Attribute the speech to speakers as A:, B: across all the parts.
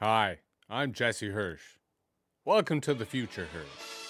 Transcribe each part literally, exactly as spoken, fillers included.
A: Hi, I'm Jesse Hirsch. Welcome to the Future Herd.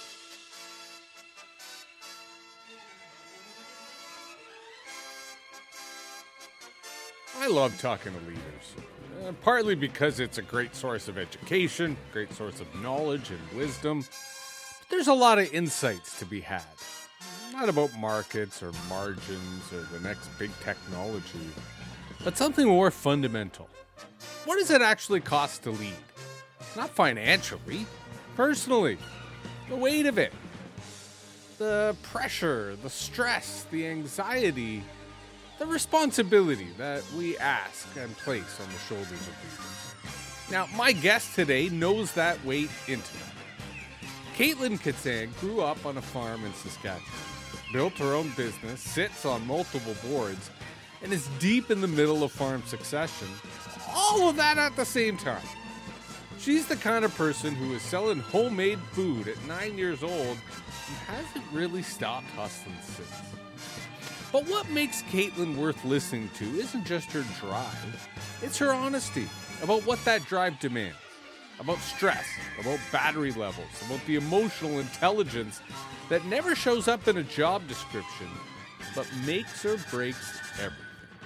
A: I love talking to leaders, uh, partly because it's a great source of education, great source of knowledge and wisdom. But there's a lot of insights to be had. Not about markets or margins or the next big technology, but something more fundamental. What does it actually cost to lead? Not financially, personally. The weight of it. The pressure, the stress, the anxiety, the responsibility that we ask and place on the shoulders of leaders. Now, my guest today knows that weight intimately. Caitlin Katsang grew up on a farm in Saskatchewan, built her own business, sits on multiple boards, and is deep in the middle of farm succession. All of that at the same time. She's the kind of person who is selling homemade food at nine years old and hasn't really stopped hustling since. But what makes Caitlin worth listening to isn't just her drive, it's her honesty about what that drive demands, about stress, about battery levels, about the emotional intelligence that never shows up in a job description, but makes or breaks everything.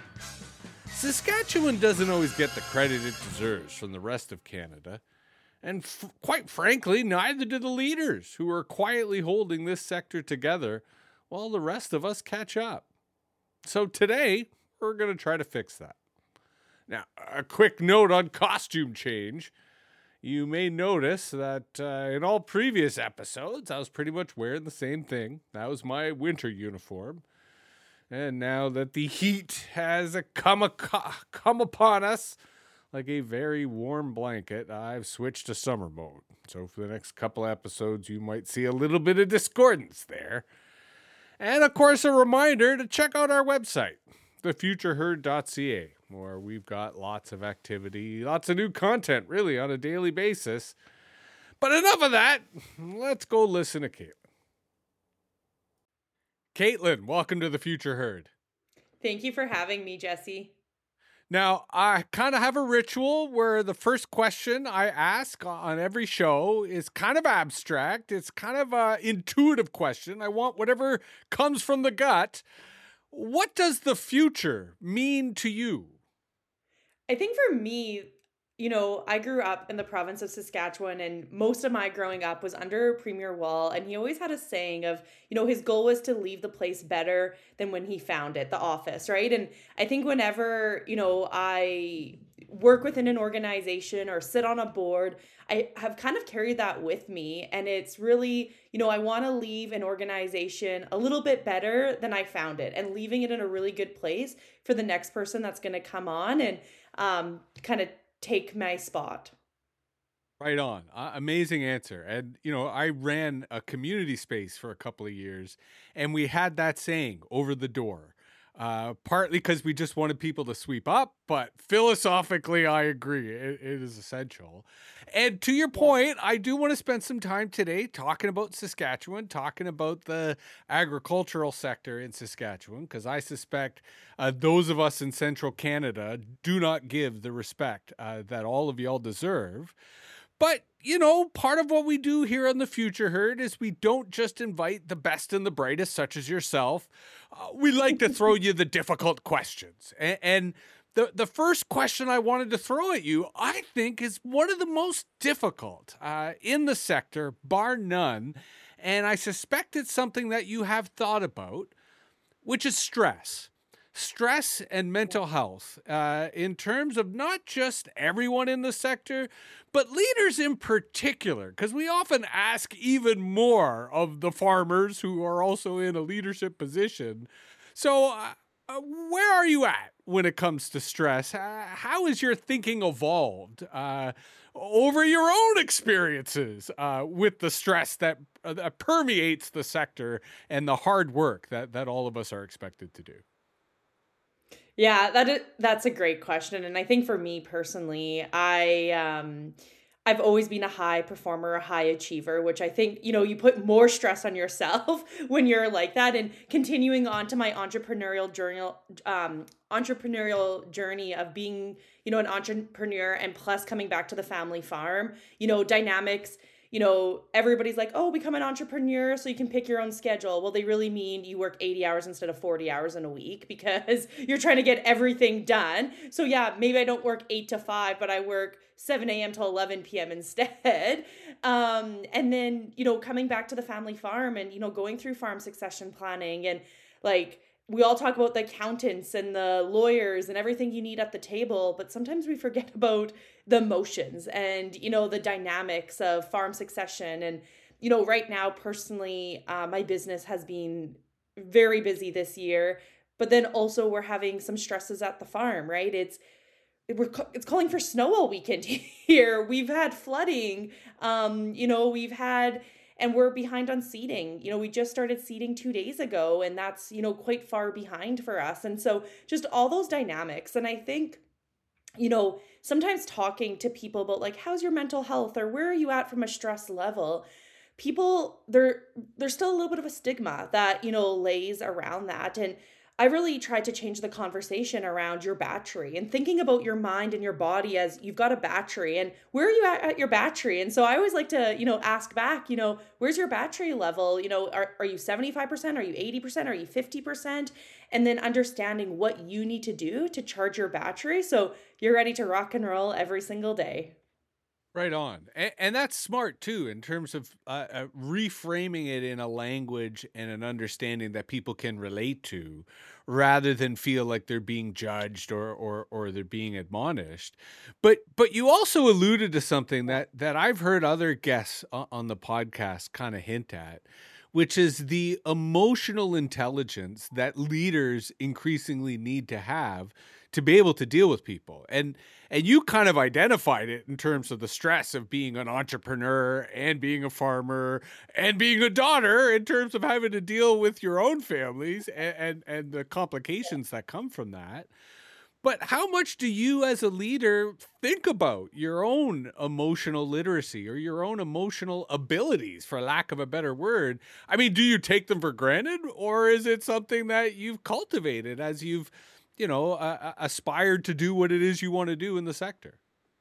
A: Saskatchewan doesn't always get the credit it deserves from the rest of Canada, and f- quite frankly, neither do the leaders who are quietly holding this sector together while the rest of us catch up. So today, we're going to try to fix that. Now, a quick note on costume change. You may notice that uh, in all previous episodes, I was pretty much wearing the same thing. That was my winter uniform. And now that the heat has come, a- come upon us like a very warm blanket, I've switched to summer mode. So for the next couple episodes, you might see a little bit of discordance there. And of course, a reminder to check out our website, the future herd dot c a, where we've got lots of activity, lots of new content, really, on a daily basis. But enough of that. Let's go listen to Caitlin. Caitlin, welcome to the Future Herd.
B: Thank you for having me, Jesse.
A: Now, I kind of have a ritual where the first question I ask on every show is kind of abstract. It's kind of an intuitive question. I want whatever comes from the gut. What does the future mean to you?
B: I think for me, you know, I grew up in the province of Saskatchewan, and most of my growing up was under Premier Wall. And he always had a saying of, you know, his goal was to leave the place better than when he found it, the office, right? And I think whenever, you know, I work within an organization or sit on a board, I have kind of carried that with me. And it's really, you know, I want to leave an organization a little bit better than I found it and leaving it in a really good place for the next person that's going to come on and um, kind of take my spot.
A: Right on. Uh, amazing answer. And, you know, I ran a community space for a couple of years, and we had that saying over the door. Uh, partly because we just wanted people to sweep up, but philosophically, I agree. It, it is essential. And to your
B: Yeah.
A: point, I do want to spend some time today talking about Saskatchewan, talking about the agricultural sector in Saskatchewan, because I suspect uh, those of us in central Canada do not give the respect uh, that all of y'all deserve. But, you know, part of what we do here on the Future Herd is we don't just invite the best and the brightest, such as yourself. Uh, we like to throw you the difficult questions. And, and the, the first question I wanted to throw at you, I think, is one of the most difficult uh, in the sector, bar none. And I suspect it's something that you have thought about, which is stress. Stress and mental health uh, in terms of not just everyone in the sector, but leaders in particular, because we often ask even more of the farmers who are also in a leadership position. So uh, uh, where are you at when it comes to stress? Uh, how has your thinking evolved uh, over your own experiences uh, with the stress that, uh, that permeates the sector and the hard work that, that all of us are expected to do?
B: Yeah, that is, that's a great question. And I think for me personally, I um I've always been a high performer, a high achiever, which I think, you know, you put more stress on yourself when you're like that. And continuing on to my entrepreneurial journal, um, entrepreneurial journey of being, you know, an entrepreneur and plus coming back to the family farm, you know, dynamics, you know, everybody's like, oh, become an entrepreneur so you can pick your own schedule. Well, they really mean you work eighty hours instead of forty hours in a week because you're trying to get everything done. So yeah, maybe I don't work eight to five, but I work seven a.m. to eleven p.m. instead. Um, and then, you know, coming back to the family farm and, you know, going through farm succession planning and like, we all talk about the accountants and the lawyers and everything you need at the table, but sometimes we forget about the emotions and, you know, the dynamics of farm succession. And, you know, right now, personally, uh, my business has been very busy this year, but then also we're having some stresses at the farm, right? It's, we're, it's calling for snow all weekend here. We've had flooding, um, you know, we've had, and we're behind on seeding. You know, we just started seeding two days ago, and that's, you know, quite far behind for us. And so just all those dynamics. And I think, you know, sometimes talking to people about like, how's your mental health or where are you at from a stress level? People, there, there's still a little bit of a stigma that, you know, lays around that. And I really tried to change the conversation around your battery and thinking about your mind and your body as you've got a battery and where are you at, at your battery? And so I always like to, you know, ask back, you know, where's your battery level? You know, are, are you seventy-five percent? Are you eighty percent? Are you fifty percent? And then understanding what you need to do to charge your battery so you're ready to rock and roll every single day.
A: Right on. And, and that's smart too, in terms of uh, uh, reframing it in a language and an understanding that people can relate to rather than feel like they're being judged or, or, or they're being admonished. But, but you also alluded to something that, that I've heard other guests on the podcast kind of hint at, which is the emotional intelligence that leaders increasingly need to have to be able to deal with people. And and you kind of identified it in terms of the stress of being an entrepreneur and being a farmer and being a daughter in terms of having to deal with your own families and, and, and the complications that come from that. But how much do you as a leader think about your own emotional literacy or your own emotional abilities, for lack of a better word? I mean, do you take them for granted, or is it something that you've cultivated as you've, you know, uh, aspired to do what it is you want to do in the sector?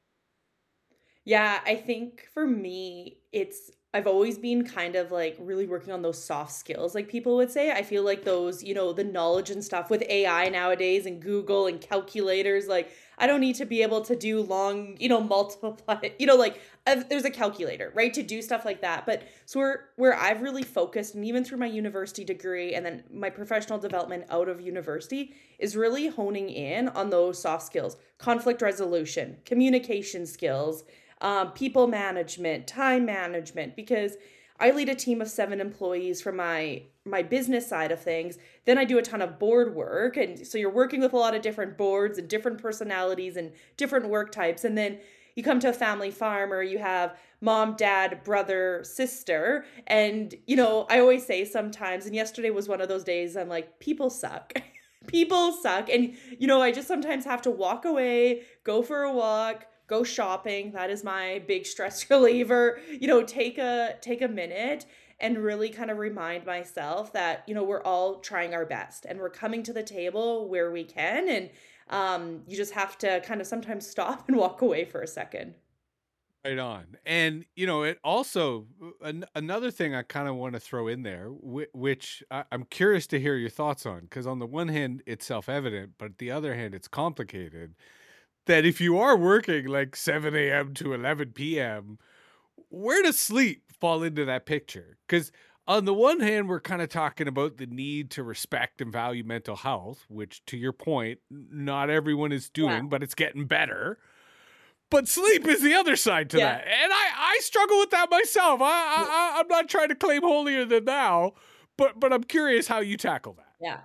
B: Yeah, I think for me, it's I've always been kind of like really working on those soft skills, like people would say. I feel like those, you know, the knowledge and stuff with A I nowadays and Google and calculators, like I don't need to be able to do long, you know, multiply, you know, like uh, there's a calculator, right, to do stuff like that. But so where where I've really focused, and even through my university degree and then my professional development out of university, is really honing in on those soft skills, conflict resolution, communication skills, um, people management, time management, because I lead a team of seven employees for my my business side of things. Then I do a ton of board work. And so you're working with a lot of different boards and different personalities and different work types. And then you come to a family farm or you have mom, dad, brother, sister. And, you know, I always say sometimes, and yesterday was one of those days, I'm like, people suck. People suck. And, you know, I just sometimes have to walk away, go for a walk, go shopping. That is my big stress reliever. You know, take a take a minute and really kind of remind myself that, you know, we're all trying our best and we're coming to the table where we can. And um, you just have to kind of sometimes stop and walk away for a second.
A: Right on. And, you know, it also, an, another thing I kind of want to throw in there, whi- which I, I'm curious to hear your thoughts on, because on the one hand, it's self-evident, but the other hand, it's complicated, that if you are working like seven a.m. to eleven p.m., where does sleep fall into that picture? Because on the one hand, we're kind of talking about the need to respect and value mental health, which, to your point, not everyone is
B: Yeah.
A: doing, but it's getting better. But sleep is the other side to
B: Yeah.
A: that. And I, I struggle with that myself. I, I, I- I'm not trying to claim holier than thou, but, but I'm curious how you tackle that.
B: Yeah.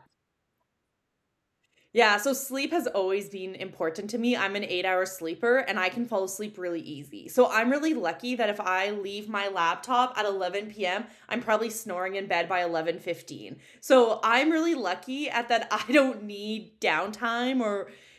B: Yeah, so sleep has always been important to me. I'm an eight hour sleeper and I can fall asleep really easy. So I'm really lucky that if I leave my laptop at eleven p.m., I'm probably snoring in bed by eleven fifteen. So I'm really lucky at that I don't need downtime or,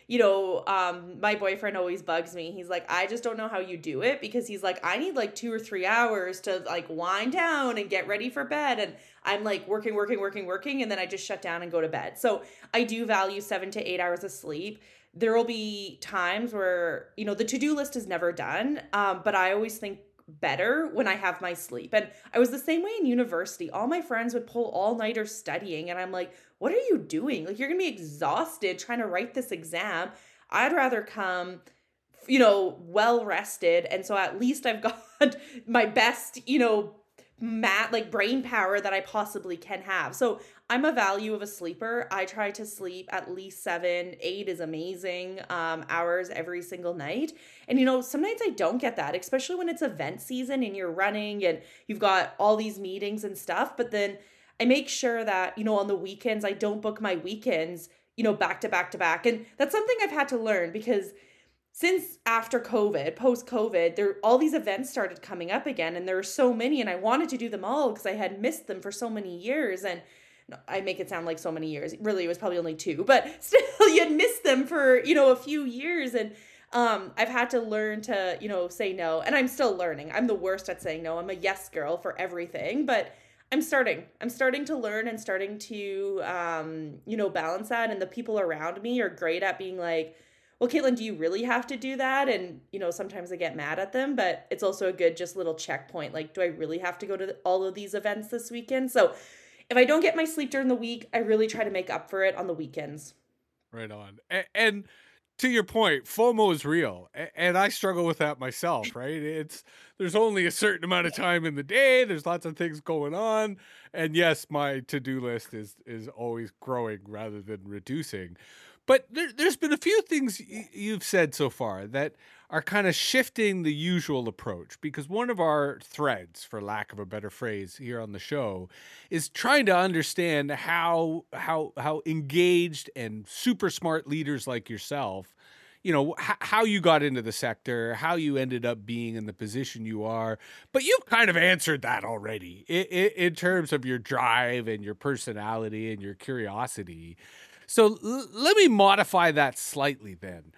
B: you know, um, my boyfriend always bugs me. He's like, I just don't know how you do it because he's like, I need like two or three hours to like wind down and get ready for bed. And I'm like working, working, working, working. And then I just shut down and go to bed. So I do value seven to eight hours of sleep. There will be times where, you know, the to-do list is never done. Um, but I always think better when I have my sleep. And I was the same way in university. All my friends would pull all-nighter studying and I'm like, what are you doing? Like you're going to be exhausted trying to write this exam. I'd rather come, you know, well rested, and so at least I've got my best, you know, mat like brain power that I possibly can have. So I'm a value of a sleeper. I try to sleep at least seven, eight is amazing, um, hours every single night. And you know, some nights I don't get that, especially when it's event season and you're running and you've got all these meetings and stuff. But then I make sure that, you know, on the weekends, I don't book my weekends, you know, back to back to back. And that's something I've had to learn because since after COVID, post COVID, there all these events started coming up again, and there were so many, and I wanted to do them all because I had missed them for so many years. And no, I make it sound like so many years. Really, it was probably only two, but still, you had missed them for, you know, a few years. And um, I've had to learn to, you know, say no, and I'm still learning. I'm the worst at saying no. I'm a yes girl for everything, but I'm starting. I'm starting to learn and starting to, um, you know, balance that. And the people around me are great at being like, well, Caitlin, do you really have to do that? And, you know, sometimes I get mad at them, but it's also a good just little checkpoint. Like, do I really have to go to all of these events this weekend? So if I don't get my sleep during the week, I really try to make up for it on the weekends.
A: Right on. And, and to your point, FOMO is real. And I struggle with that myself, right? It's, there's only a certain amount of time in the day. There's lots of things going on. And yes, my to-do list is, is always growing rather than reducing. But there, there's been a few things y- you've said so far that are kind of shifting the usual approach, because one of our threads, for lack of a better phrase, here on the show is trying to understand how how how engaged and super smart leaders like yourself, you know, h- how you got into the sector, how you ended up being in the position you are. But you've kind of answered that already in, in, in terms of your drive and your personality and your curiosity. So l- let me modify that slightly then.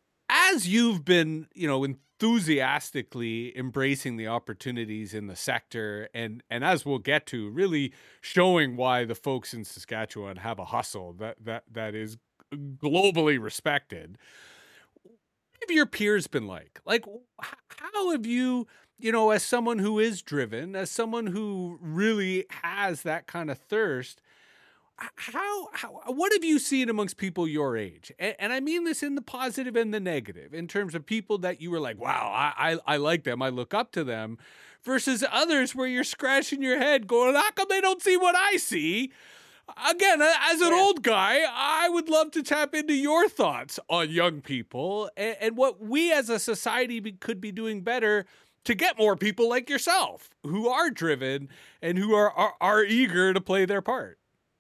A: As you've been, you know, enthusiastically embracing the opportunities in the sector, and and as we'll get to, really showing why the folks in Saskatchewan have a hustle that that that is globally respected. What have your peers been like? Like, h- how have you, you know, as someone who is driven, as someone who really has that kind of thirst, how, how what have you seen amongst people your age? And, and I mean this in the positive and the negative, in terms of people that you were like, wow, I, I I like them, I look up to them, versus others where you're scratching your head going, how come they don't see what I see? Again, a- as an
B: Yeah.
A: old guy, I would love to tap into your thoughts on young people and, and what we as a society be, could be doing better to get more people like yourself who are driven and who are, are, are eager to play their part.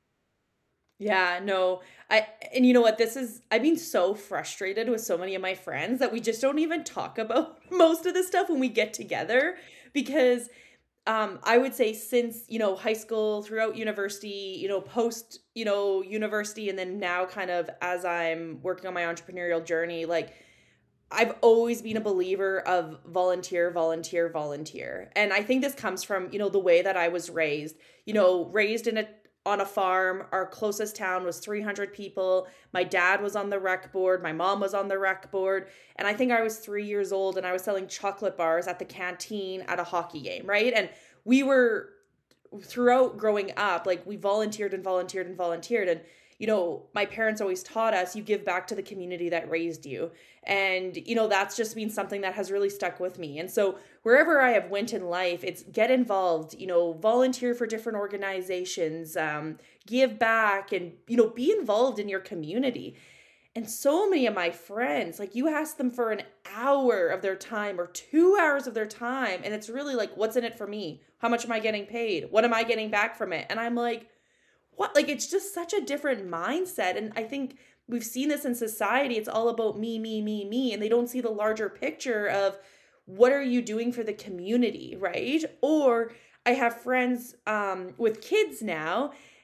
B: Yeah, no. I and you know what? This is I've been so frustrated with so many of my friends that we just don't even talk about most of this stuff when we get together because um I would say since, you know, high school, throughout university, you know, post, you know, university and then now kind of as I'm working on my entrepreneurial journey, like I've always been a believer of volunteer, volunteer, volunteer. And I think this comes from, you know, the way that I was raised, you know, raised in a on a farm. Our closest town was three hundred people. My dad was on the rec board. My mom was on the rec board. And I think I was three years old and I was selling chocolate bars at the canteen at a hockey game, right? And we were throughout growing up, like we volunteered and volunteered and volunteered. And, you know, my parents always taught us you give back to the community that raised you. And, you know, that's just been something that has really stuck with me. And so wherever I have went in life, it's get involved, you know, volunteer for different organizations, um, give back and, you know, be involved in your community. And so many of my friends, like you ask them for an hour of their time or two hours of their time. And it's really like, what's in it for me? How much am I getting paid? What am I getting back from it? And I'm like, what? Like, it's just such a different mindset. And I think we've seen this in society. It's all about me, me, me, me. And they don't see the larger picture of what are you doing for the community, right? Or I have friends um, with kids now.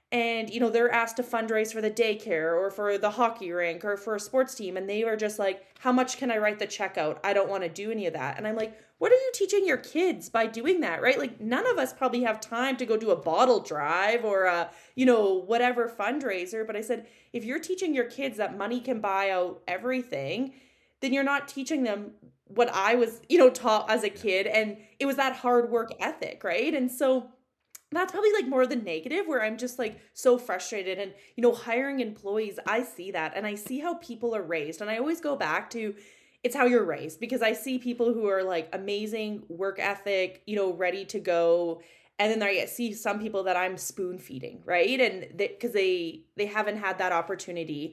B: and you know they're asked to fundraise for the daycare or for the hockey rink or for a sports team, and they are just like, how much can I write the check out? I don't want to do any of that. And I'm like, what are you teaching your kids by doing that, right? Like none of us probably have time to go do a bottle drive or a, you know, whatever fundraiser. But I said, if you're teaching your kids that money can buy out everything, then you're not teaching them what I was, you know, taught as a kid. And it was that hard work ethic, right? And so that's probably like more the negative where I'm just like so frustrated. And you know, hiring employees, I see that and I see how people are raised, and I always go back to it's how you're raised, because I see people who are like amazing work ethic, you know, ready to go, and then I see some people that I'm spoon feeding, right? And because they, they they haven't had that opportunity.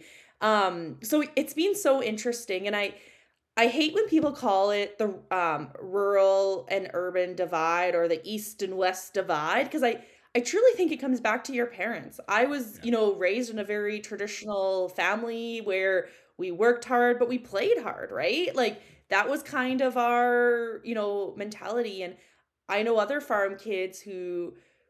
B: Um so it's been so interesting, and I I hate when people call it the um, rural and urban divide or the east and west divide, because I I truly think it comes back to your parents. I was,
A: Yeah.
B: you know, raised in a very traditional family where we worked hard, but we played hard, right? Like that was kind of our, you know, mentality. And I know other farm kids who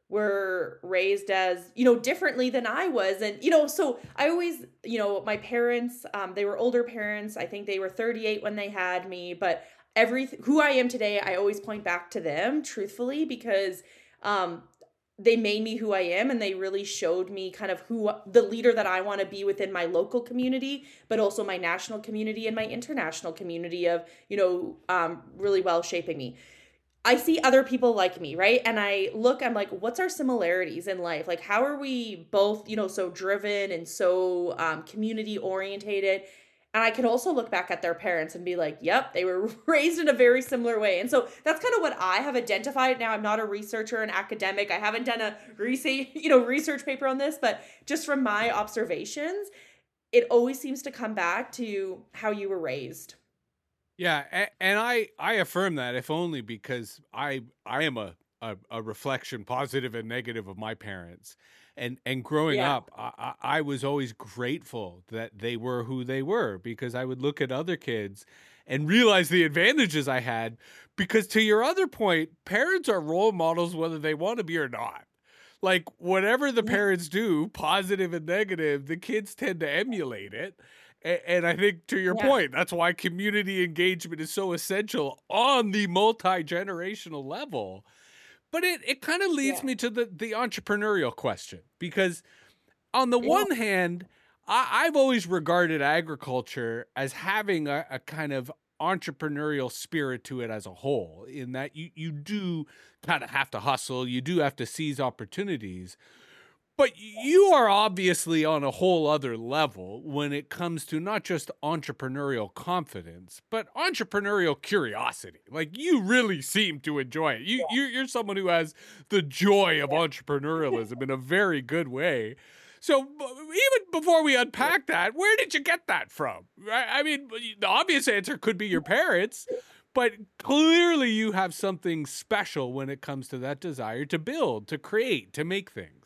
B: were raised as, you know, differently than I was. And, you know, so I always, you know, my parents, um, they were older parents. I think they were thirty-eight when they had me, but every who I am today, I always point back to them, truthfully, because um they made me who I am, and they really showed me kind of who the leader that I want to be within my local community, but also my national community and my international community of, you know, um, really well shaping me. I see other people like me, right? And I look, I'm like, what's our similarities in life? Like, how are we both, you know, so driven and so um, community orientated? And I can also look back at their parents and be like, yep, they were raised in a very similar way. And so that's kind of what I have identified. Now, I'm not a researcher, an academic. I haven't done a research, you know, research paper on this, but just from my observations, it always seems to come back to how you were raised.
A: Yeah, and, and I I affirm that, if only because I I am a, a a reflection, positive and negative, of my parents, and and growing
B: Yeah.
A: up, I I I was always grateful that they were who they were, because I would look at other kids and realize the advantages I had. Because to your other point, parents are role models whether they want to be or not. Like whatever the
B: Yeah.
A: parents do, positive and negative, the kids tend to emulate it. A- And I think, to your
B: Yeah.
A: point, that's why community engagement is so essential on the multi-generational level. But it, it kind of leads
B: Yeah.
A: me to the, the entrepreneurial question, because on the
B: Yeah.
A: one hand, I, I've always regarded agriculture as having a, a kind of entrepreneurial spirit to it as a whole, in that you, you do kind of have to hustle, you do have to seize opportunities. But you are obviously on a whole other level when it comes to not just entrepreneurial confidence, but entrepreneurial curiosity. Like you really seem to enjoy it. You, you you're someone who has the joy of entrepreneurialism in a very good way. So even before we unpack that, where did you get that from? I I mean, the obvious answer could be your parents, but clearly you have something special when it comes to that desire to build, to create, to make things.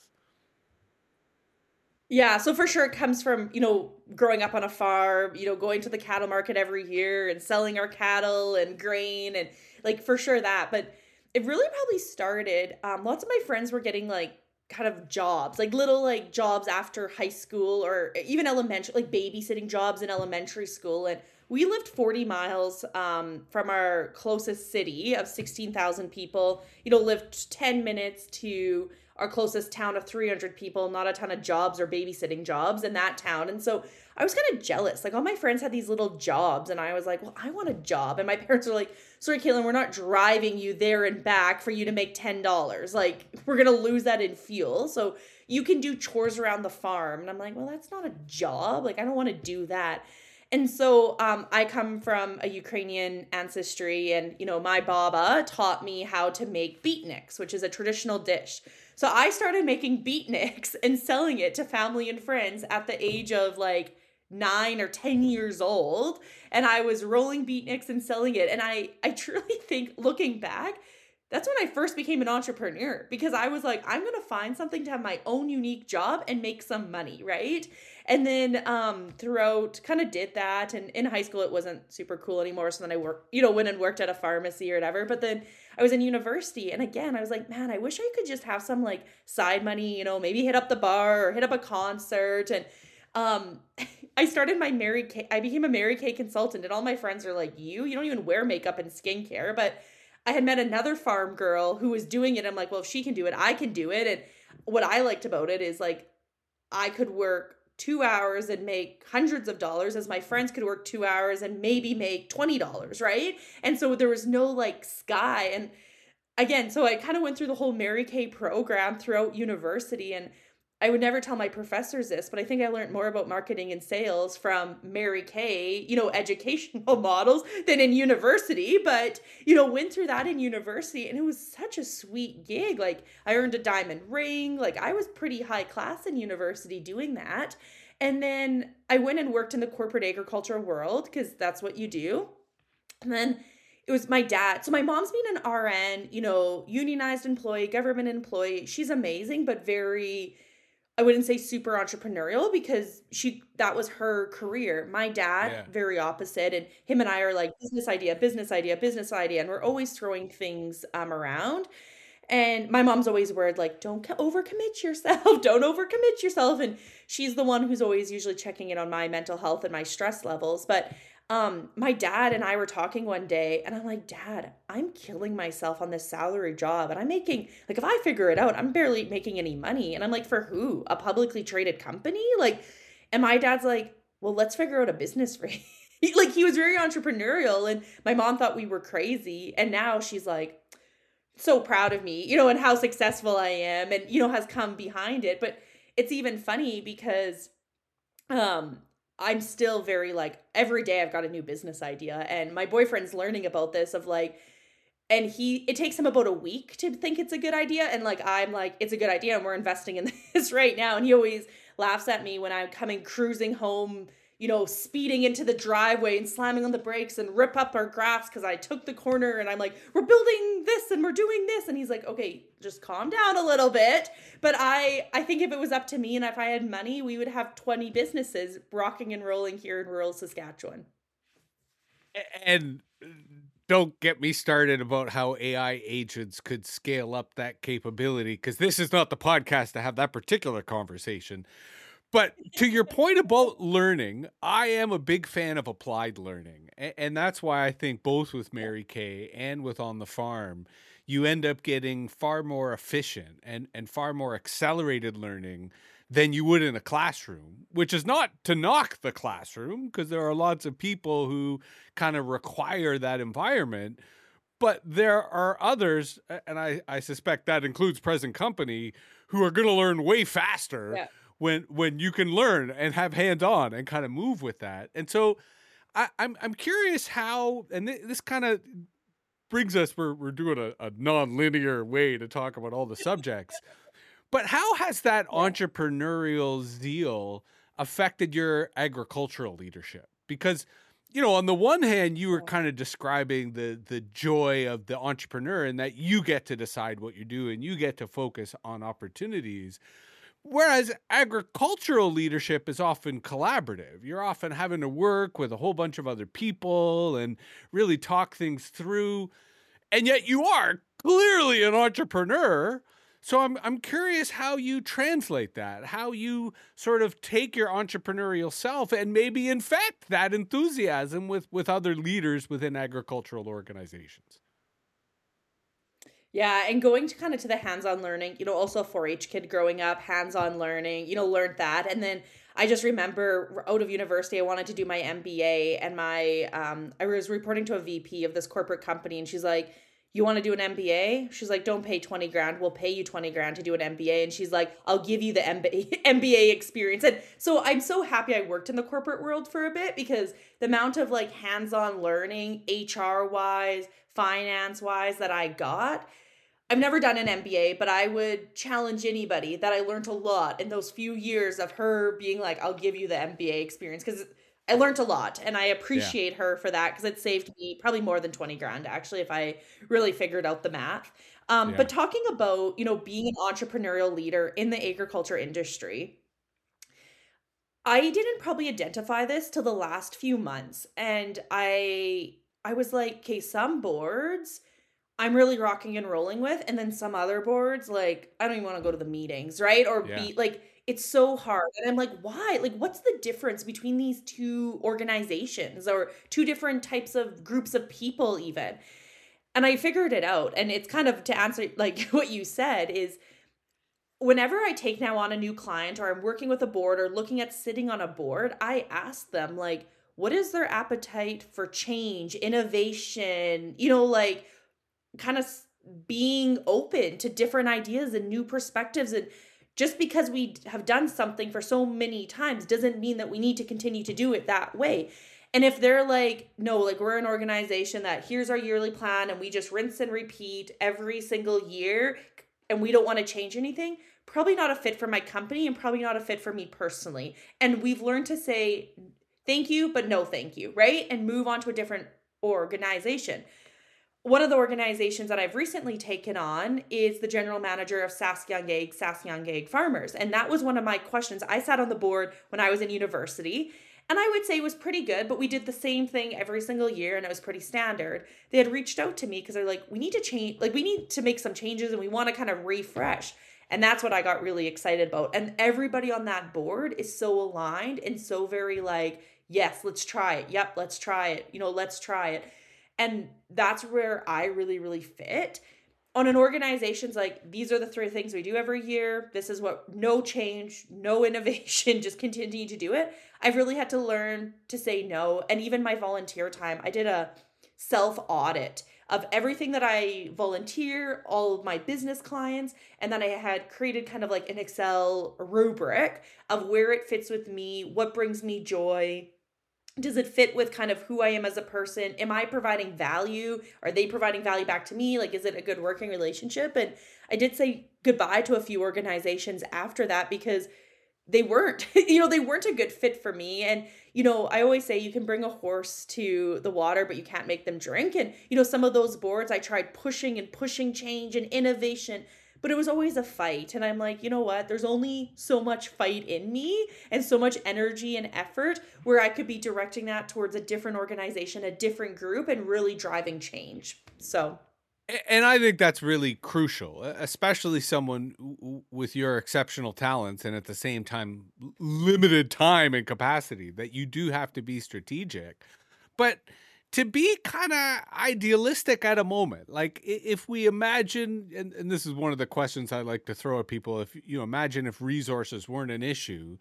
B: Yeah, so for sure it comes from, you know, growing up on a farm, you know, going to the cattle market every year and selling our cattle and grain and like for sure that. But it really probably started, um, lots of my friends were getting like kind of jobs, like little like jobs after high school or even elementary, like babysitting jobs in elementary school. And we lived forty miles um, from our closest city of sixteen thousand people, you know, lived ten minutes to our closest town of three hundred people, not a ton of jobs or babysitting jobs in that town. And so I was kind of jealous. Like all my friends had these little jobs, and I was like, well, I want a job. And my parents were like, sorry, Caitlin, we're not driving you there and back for you to make ten dollars. Like, we're going to lose that in fuel. So you can do chores around the farm. And I'm like, well, that's not a job. Like, I don't want to do that. And so um, I come from a Ukrainian ancestry, and you know my baba taught me how to make beatniks, which is a traditional dish. So I started making beatniks and selling it to family and friends at the age of like nine or ten years old, and I was rolling beatniks and selling it. And I I truly think, looking back, that's when I first became an entrepreneur because I was like, I'm gonna find something to have my own unique job and make some money, right? And then um throughout kind of did that. And in high school it wasn't super cool anymore. So then I worked, you know, went and worked at a pharmacy or whatever. But then I was in university and again I was like, man, I wish I could just have some like side money, you know, maybe hit up the bar or hit up a concert. And um I started my Mary Kay, I became a Mary Kay consultant, and all my friends are like, you, you don't even wear makeup and skincare. But I had met another farm girl who was doing it. I'm like, well, if she can do it, I can do it. And what I liked about it is like I could work two hours and make hundreds of dollars as my friends could work two hours and maybe make twenty dollars, right? And so there was no like sky. And again, so I kind of went through the whole Mary Kay program throughout university. And I would never tell my professors this, but I think I learned more about marketing and sales from Mary Kay, you know, educational models than in university. But, you know, went through that in university and it was such a sweet gig. Like I earned a diamond ring. Like I was pretty high class in university doing that. And then I went and worked in the corporate agriculture world because that's what you do. And then it was my dad. So my mom's been an R N, you know, unionized employee, government employee. She's amazing, but very, I wouldn't say super entrepreneurial because she, that was her career. My dad,
A: Yeah.
B: very opposite. And him and I are like business idea, business idea, business idea. And we're always throwing things um, around. And my mom's always worried, like, don't co- overcommit yourself. Don't overcommit yourself. And she's the one who's always usually checking in on my mental health and my stress levels. But um, my dad and I were talking one day and I'm like, Dad, I'm killing myself on this salary job. And I'm making, like, if I figure it out, I'm barely making any money. And I'm like, for who? A publicly traded company? Like, and my dad's like, well, let's figure out a business for you. Like, he was very entrepreneurial. And my mom thought we were crazy. And now she's like, so proud of me, you know, and how successful I am and, you know, has come behind it. But it's even funny because um, I'm still very like, every day I've got a new business idea. And my boyfriend's learning about this of like, and he, it takes him about a week to think it's a good idea. And like, I'm like, it's a good idea and we're investing in this right now. And he always laughs at me when I'm coming cruising home, you know, speeding into the driveway and slamming on the brakes and rip up our grass because I took the corner and I'm like, we're building this and we're doing this. And he's like, okay, just calm down a little bit. But I, I think if it was up to me and if I had money, we would have twenty businesses rocking and rolling here in rural Saskatchewan.
A: And don't get me started about how A I agents could scale up that capability, because this is not the podcast to have that particular conversation. But to your point about learning, I am a big fan of applied learning. And that's why I think both with Mary Kay and with On the Farm, you end up getting far more efficient and, and far more accelerated learning than you would in a classroom, which is not to knock the classroom, because there are lots of people who kind of require that environment. But there are others, and I, I suspect that includes present company, who are going to learn way faster. Yeah. When when you can learn and have hands-on and kind of move with that. And so I, I'm I'm curious how, and th- this kind of brings us, we're, we're doing a, a non-linear way to talk about all the subjects, but how has that yeah. entrepreneurial zeal affected your agricultural leadership? Because, you know, on the one hand, you were kind of describing the the joy of the entrepreneur and that you get to decide what you're doing, you get to focus on opportunities. Whereas agricultural leadership is often collaborative. You're often having to work with a whole bunch of other people and really talk things through. And yet you are clearly an entrepreneur. So I'm I'm curious how you translate that, how you sort of take your entrepreneurial self and maybe infect that enthusiasm with, with other leaders within agricultural organizations.
B: Yeah, and going to kind of to the hands-on learning, you know, also a four H kid growing up, hands-on learning, you know, learned that. And then I just remember out of university, I wanted to do my M B A and my, um, I was reporting to a V P of this corporate company and she's like, you want to do an M B A? She's like, don't pay twenty grand. We'll pay you twenty grand to do an M B A. And she's like, I'll give you the M B A, M B A experience. And so I'm so happy I worked in the corporate world for a bit because the amount of like hands-on learning, H R wise, finance wise that I got, I've never done an M B A, but I would challenge anybody that I learned a lot in those few years of her being like, I'll give you the M B A experience. Because I learned a lot, and I
A: Yeah.
B: appreciate her for that because it saved me probably more than twenty grand actually if I really figured out the math. Um,
A: Yeah.
B: but talking about, you know, being an entrepreneurial leader in the agriculture industry, I didn't probably identify this till the last few months, and I I was like, "Okay, some boards I'm really rocking and rolling with, and then some other boards, like, I don't even wanna go to the meetings, right? Or
A: Yeah.
B: be like, it's so hard, and I'm like, "Why? Like, what's the difference between these two organizations or two different types of groups of people even?" And I figured it out, and it's kind of to answer, like, what you said is whenever I take now on a new client or I'm working with a board or looking at sitting on a board, I ask them, like, what is their appetite for change, innovation, you know, like, kind of being open to different ideas and new perspectives. And just because we have done something for so many times doesn't mean that we need to continue to do it that way. And if they're like, no, like we're an organization that here's our yearly plan and we just rinse and repeat every single year and we don't want to change anything, probably not a fit for my company and probably not a fit for me personally. And we've learned to say thank you, but no thank you, right? And move on to a different organization. One of the organizations that I've recently taken on is the general manager of Saskyoung Egg, Saskyoung Egg Farmers. And that was one of my questions. I sat on the board when I was in university, and I would say it was pretty good, but we did the same thing every single year and it was pretty standard. They had reached out to me because they're like, we need to change, like, we need to make some changes and we want to kind of refresh. And that's what I got really excited about. And everybody on that board is so aligned and so very like, yes, let's try it. Yep, let's try it. You know, let's try it. And that's where I really, really fit. On an organization's like, these are the three things we do every year. This is what, no change, no innovation, just continue to do it. I've really had to learn to say no. And even my volunteer time, I did a self audit of everything that I volunteer, all of my business clients. And then I had created kind of like an Excel rubric of where it fits with me, what brings me joy. Does it fit with kind of who I am as a person? Am I providing value? Are they providing value back to me? Like, is it a good working relationship? And I did say goodbye to a few organizations after that because they weren't, you know, they weren't a good fit for me. And, you know, I always say you can bring a horse to the water, but you can't make them drink. And, you know, some of those boards I tried pushing and pushing change and innovation, but it was always a fight. And I'm like, you know what? There's only so much fight in me and so much energy and effort where I could be directing that towards a different organization, a different group, and really driving change. So,
A: And I think that's really crucial, especially someone with your exceptional talents and at the same time limited time and capacity, that you do have to be strategic. But to be kind of idealistic at a moment, like if we imagine, and, and this is one of the questions I like to throw at people, if you imagine if resources weren't an issue,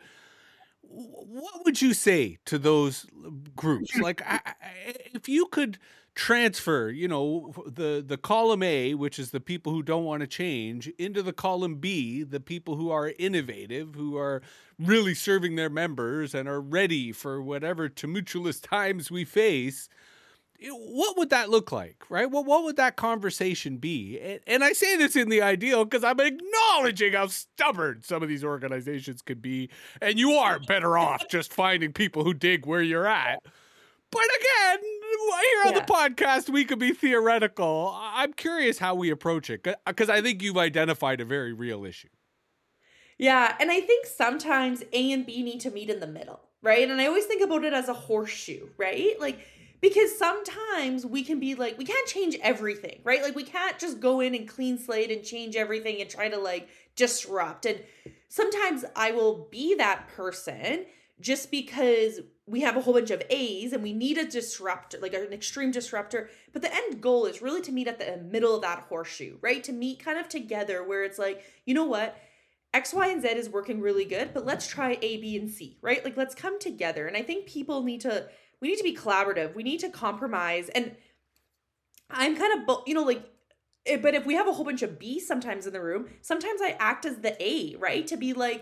A: what would you say to those groups? Like, I, I, if you could transfer, you know, the the column A, which is the people who don't want to change, into the column B, the people who are innovative, who are really serving their members and are ready for whatever tumultuous times we face, what would that look like, right? Well, what would that conversation be? And, and I say this in the ideal because I'm acknowledging how stubborn some of these organizations could be, and you are better off just finding people who dig where you're at. But again, here on yeah. the podcast, we could be theoretical. I'm curious how we approach it because I think you've identified a very real issue.
B: Yeah, and I think sometimes A and B need to meet in the middle, right? And I always think about it as a horseshoe, right? Like, because sometimes we can be like, we can't change everything, right? Like we can't just go in and clean slate and change everything and try to like disrupt. And sometimes I will be that person just because we have a whole bunch of A's and we need a disruptor, like an extreme disruptor. But the end goal is really to meet at the middle of that horseshoe, right? To meet kind of together where it's like, you know what? X, Y, and Z is working really good, but let's try A, B, and C, right? Like let's come together. And I think people need to We need to be collaborative. We need to compromise. And I'm kind of, you know, like, but if we have a whole bunch of B sometimes in the room, sometimes I act as the A, right? To be like,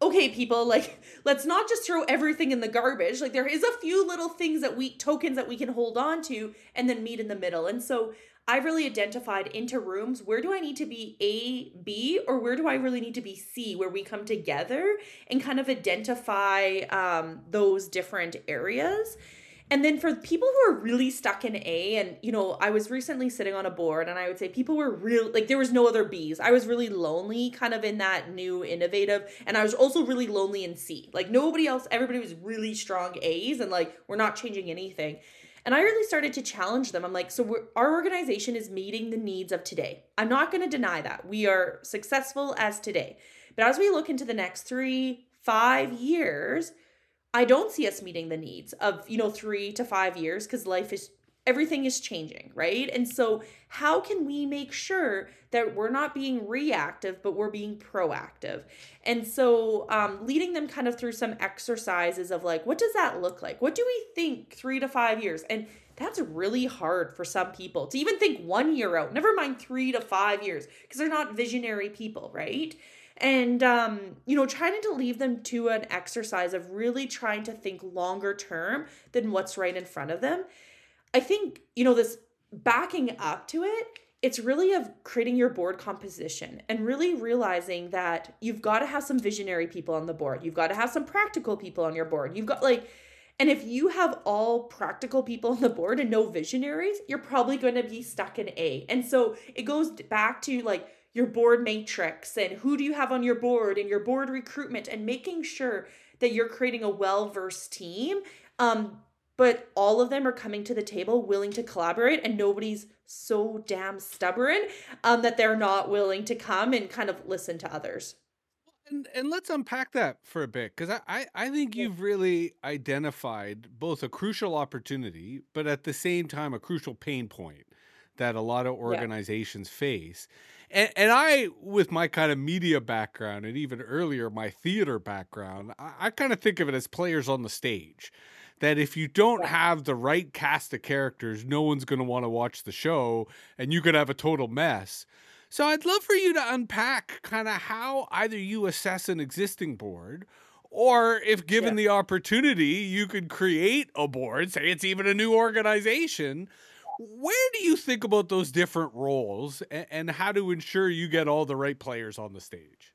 B: okay, people, like, let's not just throw everything in the garbage. Like, there is a few little things that we, tokens that we can hold on to and then meet in the middle. And so I really identified into rooms, where do I need to be A, B, or where do I really need to be C, where we come together and kind of identify um, those different areas. And then for people who are really stuck in A, and, you know, I was recently sitting on a board and I would say people were real, like there was no other Bs. I was really lonely kind of in that new innovative. And I was also really lonely in C. Like nobody else, everybody was really strong As and like, we're not changing anything. And I really started to challenge them. I'm like, so we're, our organization is meeting the needs of today. I'm not going to deny that. We are successful as today. But as we look into the next three, five years, I don't see us meeting the needs of, you know, three to five years because life is, everything is changing, right? And so how can we make sure that we're not being reactive, but we're being proactive? And so um, leading them kind of through some exercises of like, what does that look like? What do we think three to five years? And that's really hard for some people to even think one year out, never mind three to five years, because they're not visionary people, right? And, um, you know, trying to leave them to an exercise of really trying to think longer term than what's right in front of them. I think, you know, this backing up to it, it's really of creating your board composition and really realizing that you've got to have some visionary people on the board. You've got to have some practical people on your board. You've got like, and if you have all practical people on the board and no visionaries, you're probably going to be stuck in A. And so it goes back to like, your board matrix and who do you have on your board and your board recruitment and making sure that you're creating a well-versed team. Um, but all of them are coming to the table willing to collaborate and nobody's so damn stubborn um, that they're not willing to come and kind of listen to others.
A: And, and let's unpack that for a bit, because I, I, I think you've really identified both a crucial opportunity, but at the same time, a crucial pain point that a lot of organizations yeah. face. And, and I, with my kind of media background and even earlier, my theater background, I, I kind of think of it as players on the stage. That if you don't yeah. have the right cast of characters, no one's going to want to watch the show and you could have a total mess. So I'd love for you to unpack kind of how either you assess an existing board, or if given yeah. the opportunity, you could create a board, say it's even a new organization. Where do you think about those different roles and, and how to ensure you get all the right players on the stage?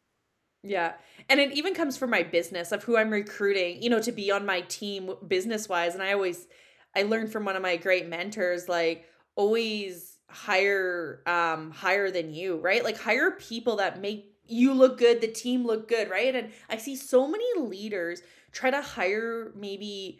B: Yeah. And it even comes from my business of who I'm recruiting, you know, to be on my team business wise. And I always, I learned from one of my great mentors, like always hire, um, higher than you, right? Like hire people that make you look good, the team look good, right? And I see so many leaders try to hire maybe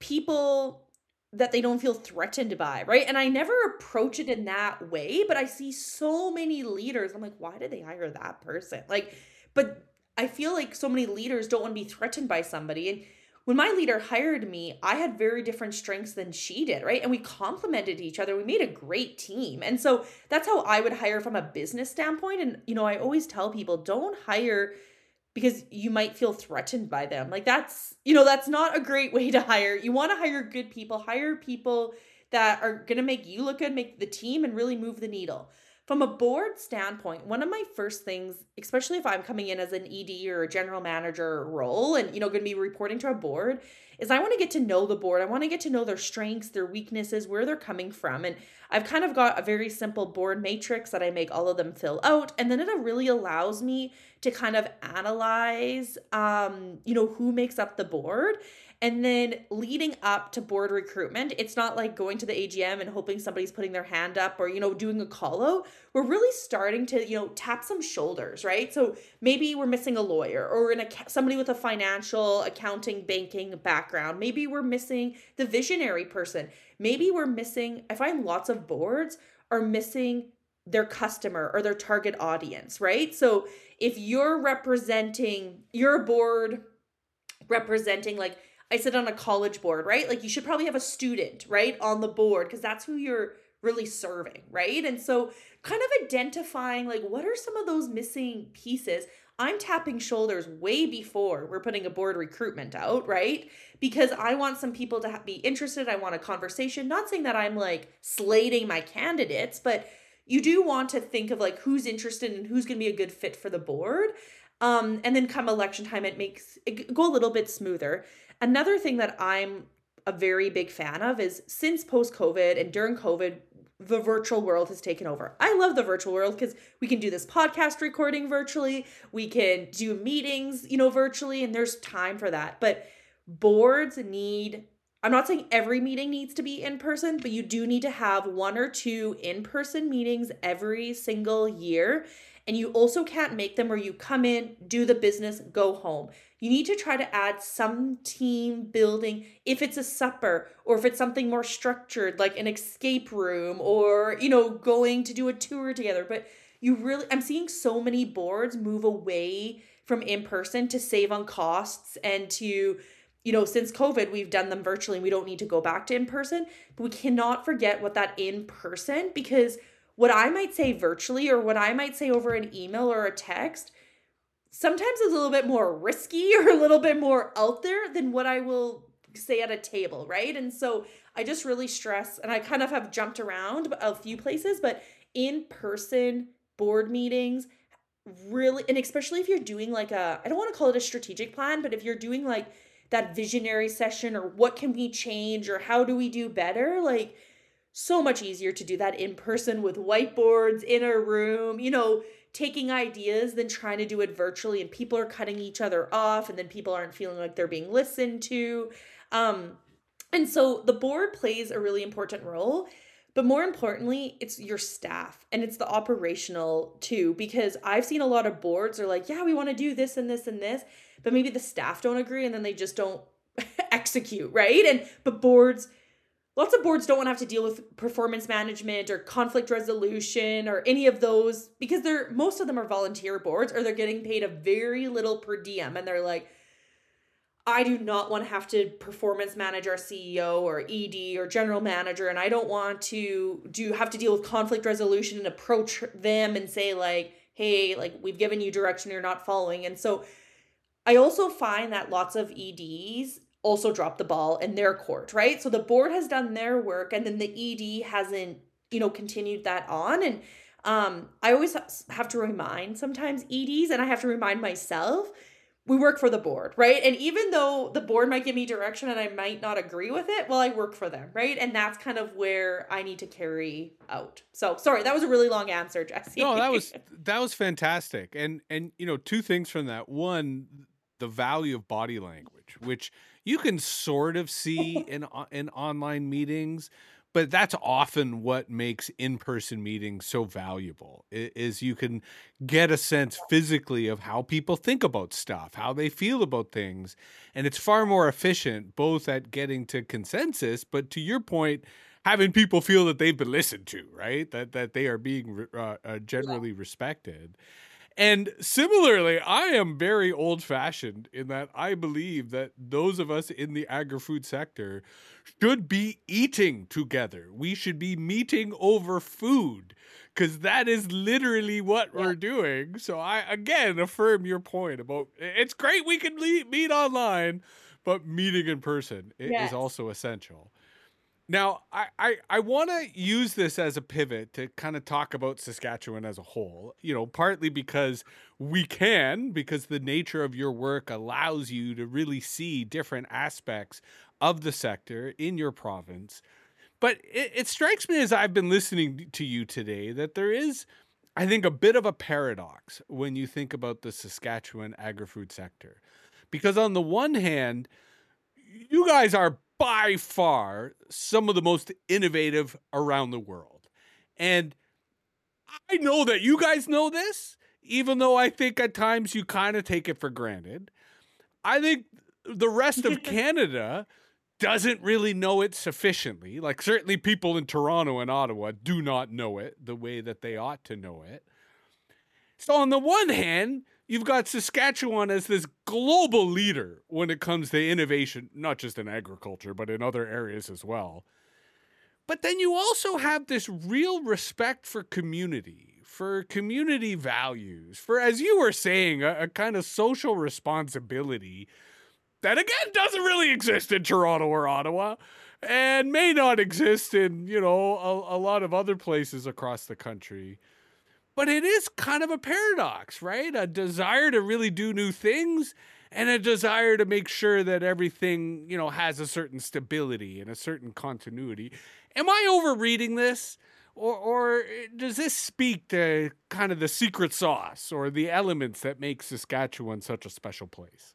B: people that they don't feel threatened by, right? And I never approach it in that way, but I see so many leaders. I'm like, why did they hire that person? Like, but I feel like so many leaders don't want to be threatened by somebody. And when my leader hired me, I had very different strengths than she did, right? And we complemented each other. We made a great team. And so that's how I would hire from a business standpoint. And, you know, I always tell people, don't hire because you might feel threatened by them. Like that's, you know, that's not a great way to hire. You want to hire good people, hire people that are going to make you look good, make the team and really move the needle. From a board standpoint, one of my first things, especially if I'm coming in as an E D or a general manager role and, you know, going to be reporting to a board, is I want to get to know the board. I want to get to know their strengths, their weaknesses, where they're coming from. And I've kind of got a very simple board matrix that I make all of them fill out. And then it really allows me to kind of analyze, um, you know, who makes up the board. And then leading up to board recruitment, it's not like going to the A G M and hoping somebody's putting their hand up or, you know, doing a call out. We're really starting to, you know, tap some shoulders, right? So maybe we're missing a lawyer or an, somebody with a financial, accounting, banking background. Maybe we're missing the visionary person. Maybe we're missing, I find lots of boards are missing their customer or their target audience, right? So if you're representing your board, representing like, I sit on a college board, right? Like you should probably have a student, right, on the board because that's who you're really serving, right? And so kind of identifying like what are some of those missing pieces. I'm tapping shoulders way before we're putting a board recruitment out, right? Because I want some people to be interested. I want a conversation. Not saying that I'm like slating my candidates, but you do want to think of like who's interested and who's going to be a good fit for the board. Um, and then come election time, it makes it go a little bit smoother. Another thing that I'm a very big fan of is since post COVID and during COVID, the virtual world has taken over. I love the virtual world because we can do this podcast recording virtually. We can do meetings, you know, virtually, and there's time for that. But boards need, I'm not saying every meeting needs to be in person, but you do need to have one or two in-person meetings every single year. And you also can't make them where you come in, do the business, go home. You need to try to add some team building if it's a supper or if it's something more structured like an escape room or, you know, going to do a tour together. But you really, I'm seeing so many boards move away from in person to save on costs and to, you know, since COVID, we've done them virtually and we don't need to go back to in person. But we cannot forget what that in person, because what I might say virtually or what I might say over an email or a text sometimes is a little bit more risky or a little bit more out there than what I will say at a table, right? And so I just really stress, and I kind of have jumped around a few places, but in-person board meetings really, and especially if you're doing like a, I don't want to call it a strategic plan, but if you're doing like that visionary session or what can we change or how do we do better, like so much easier to do that in person with whiteboards in a room, you know, taking ideas than trying to do it virtually and people are cutting each other off and then people aren't feeling like they're being listened to. Um, and so the board plays a really important role, but more importantly, it's your staff and it's the operational too, because I've seen a lot of boards are like, yeah, we want to do this and this and this, but maybe the staff don't agree and then they just don't execute, right? And, but boards, lots of boards don't want to have to deal with performance management or conflict resolution or any of those because they're, most of them are volunteer boards or they're getting paid a very little per diem. And they're like, I do not want to have to performance manage our C E O or E D or general manager. And I don't want to do, have to deal with conflict resolution and approach them and say like, hey, like we've given you direction you're not following. And so I also find that lots of E Ds also dropped the ball in their court, right? So the board has done their work and then the E D hasn't, you know, continued that on. And um, I always have to remind sometimes E Ds, and I have to remind myself, we work for the board, right? And even though the board might give me direction and I might not agree with it, well, I work for them, right? And that's kind of where I need to carry out. So sorry, that was a really long answer, Jesse.
A: No, that was, that was fantastic. And, and, you know, two things from that. One, the value of body language, which you can sort of see in in online meetings, but that's often what makes in-person meetings so valuable, is you can get a sense physically of how people think about stuff, how they feel about things. And it's far more efficient, both at getting to consensus, but to your point, having people feel that they've been listened to, right? That, that they are being uh, uh, generally yeah. respected. And similarly, I am very old-fashioned in that I believe that those of us in the agri-food sector should be eating together. We should be meeting over food because that is literally what yeah. we're doing. So I, again, affirm your point about it's great we can meet online, but meeting in person yes. is also essential. Now, I, I, I want to use this as a pivot to kind of talk about Saskatchewan as a whole, you know, partly because we can, because the nature of your work allows you to really see different aspects of the sector in your province. But it, it strikes me as I've been listening to you today that there is, I think, a bit of a paradox when you think about the Saskatchewan agri-food sector. Because on the one hand, you guys are by far some of the most innovative around the world. And I know that you guys know this, even though I think at times you kind of take it for granted. I think the rest of Canada doesn't really know it sufficiently. Like certainly people in Toronto and Ottawa do not know it the way that they ought to know it. So on the one hand, you've got Saskatchewan as this global leader when it comes to innovation, not just in agriculture, but in other areas as well. But then you also have this real respect for community, for community values, for, as you were saying, a, a kind of social responsibility that, again, doesn't really exist in Toronto or Ottawa and may not exist in, you know, a, a lot of other places across the country. But it is kind of a paradox, right? A desire to really do new things and a desire to make sure that everything, you know, has a certain stability and a certain continuity. Am I overreading this? Or, or does this speak to kind of the secret sauce or the elements that make Saskatchewan such a special place?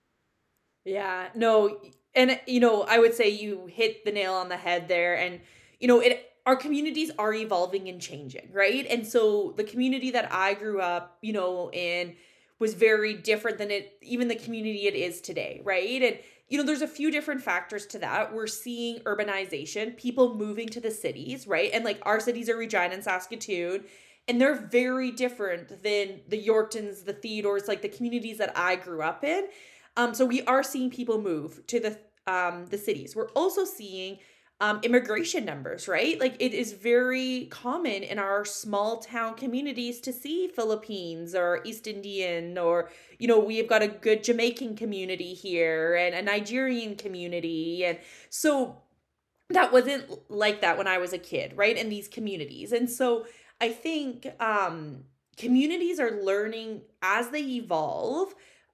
B: Yeah, no, and you know, I would say you hit the nail on the head there. And you know, it our communities are evolving and changing, right? And so the community that I grew up, you know, in was very different than it even the community it is today, right? And you know, there's a few different factors to that. We're seeing urbanization, people moving to the cities, right? And like our cities are Regina and Saskatoon, and they're very different than the Yorktons, the Theodores, like the communities that I grew up in. Um, so we are seeing people move to the um, the cities. We're also seeing um, immigration numbers, right? Like it is very common in our small town communities to see Philippines or East Indian, or you know, we've got a good Jamaican community here and a Nigerian community, and so that wasn't like that when I was a kid, right? In these communities. And so I think um communities are learning as they evolve,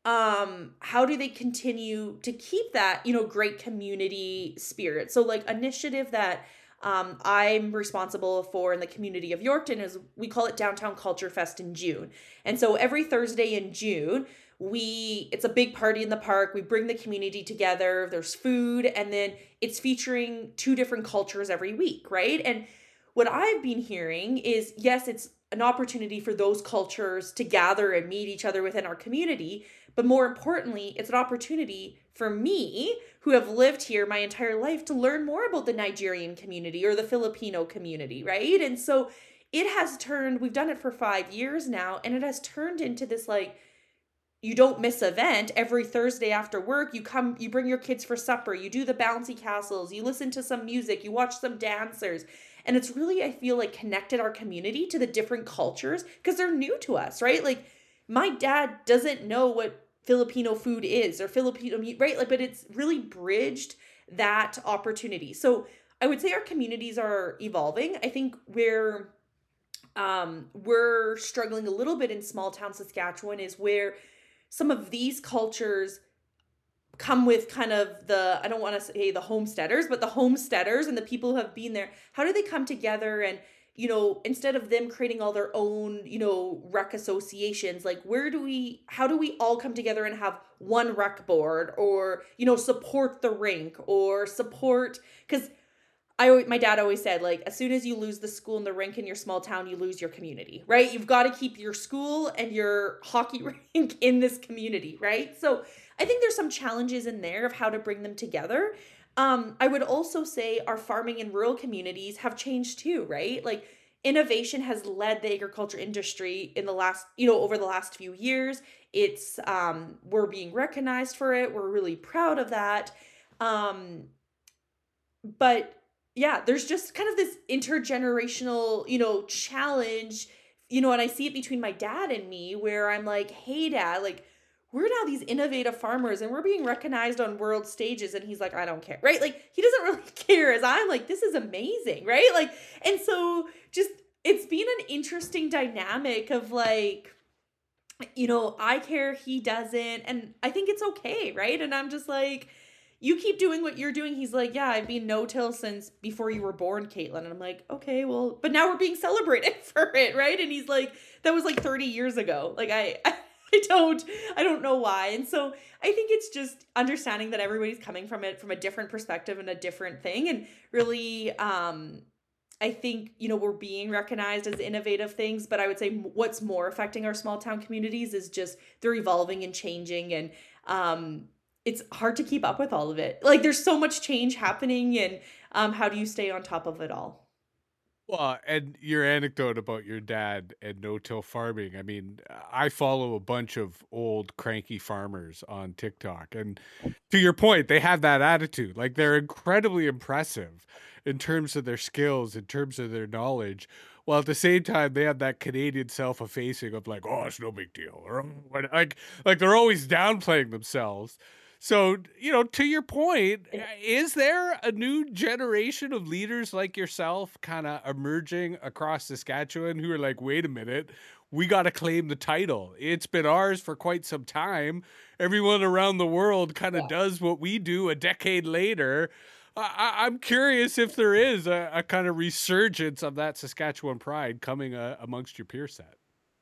B: um how do they continue to keep that, you know, great community spirit. So like initiative that um I'm responsible for in the community of Yorkton is we call it Downtown Culture Fest in June. And so every Thursday in June, we it's a big party in the park. We bring the community together. There's food, and then it's featuring two different cultures every week, right? And what I've been hearing is yes, it's an opportunity for those cultures to gather and meet each other within our community, but more importantly, it's an opportunity for me, who have lived here my entire life, to learn more about the Nigerian community or the Filipino community, right? And so it has turned, we've done it for five years now, and it has turned into this like, you don't miss event every Thursday after work. You come, you bring your kids for supper, you do the bouncy castles, you listen to some music, you watch some dancers. And it's really, I feel like, connected our community to the different cultures because they're new to us, right? Like my dad doesn't know what Filipino food is or Filipino meat, right? Like, but it's really bridged that opportunity. So I would say our communities are evolving. I think we're um we're struggling a little bit in small town Saskatchewan is where some of these cultures come with kind of the, I don't want to say the homesteaders, but the homesteaders and the people who have been there. How do they come together and, you know, instead of them creating all their own, you know, rec associations, like where do we, how do we all come together and have one rec board, or, you know, support the rink or support, because I always, my dad always said, like, as soon as you lose the school and the rink in your small town, you lose your community, right? You've got to keep your school and your hockey rink in this community, right? So I think there's some challenges in there of how to bring them together. Um, I would also say our farming and rural communities have changed too, right? Like innovation has led the agriculture industry in the last, you know, over the last few years. It's, um, we're being recognized for it. We're really proud of that. Um, but yeah, there's just kind of this intergenerational, you know, challenge, you know, and I see it between my dad and me where I'm like, hey, dad, like, we're now these innovative farmers and we're being recognized on world stages. And he's like, I don't care, right? Like, he doesn't really care, as I'm like, this is amazing, right? Like, and so just, it's been an interesting dynamic of like, you know, I care, he doesn't. And I think it's okay, right? And I'm just like, you keep doing what you're doing. He's like, yeah, I've been no-till since before you were born, Caitlin. And I'm like, okay, well, but now we're being celebrated for it, right? And he's like, that was like thirty years ago. Like, I, I, I don't, I don't know why. And so I think it's just understanding that everybody's coming from it from a different perspective and a different thing. And really, um, I think, you know, we're being recognized as innovative things, but I would say what's more affecting our small town communities is just they're evolving and changing, and um, it's hard to keep up with all of it. Like there's so much change happening, and um, how do you stay on top of it all?
A: Well, and your anecdote about your dad and no-till farming, I mean, I follow a bunch of old cranky farmers on TikTok, and to your point, they have that attitude. Like they're incredibly impressive in terms of their skills, in terms of their knowledge, while at the same time they have that Canadian self-effacing of like, oh, it's no big deal, or like, like they're always downplaying themselves. So, you know, to your point, is there a new generation of leaders like yourself kind of emerging across Saskatchewan who are like, wait a minute, we got to claim the title. It's been ours for quite some time. Everyone around the world kind of
B: Yeah.
A: does what we do a decade later. I- I- I'm curious if there is a, a kind of resurgence of that Saskatchewan pride coming uh, amongst your peer set.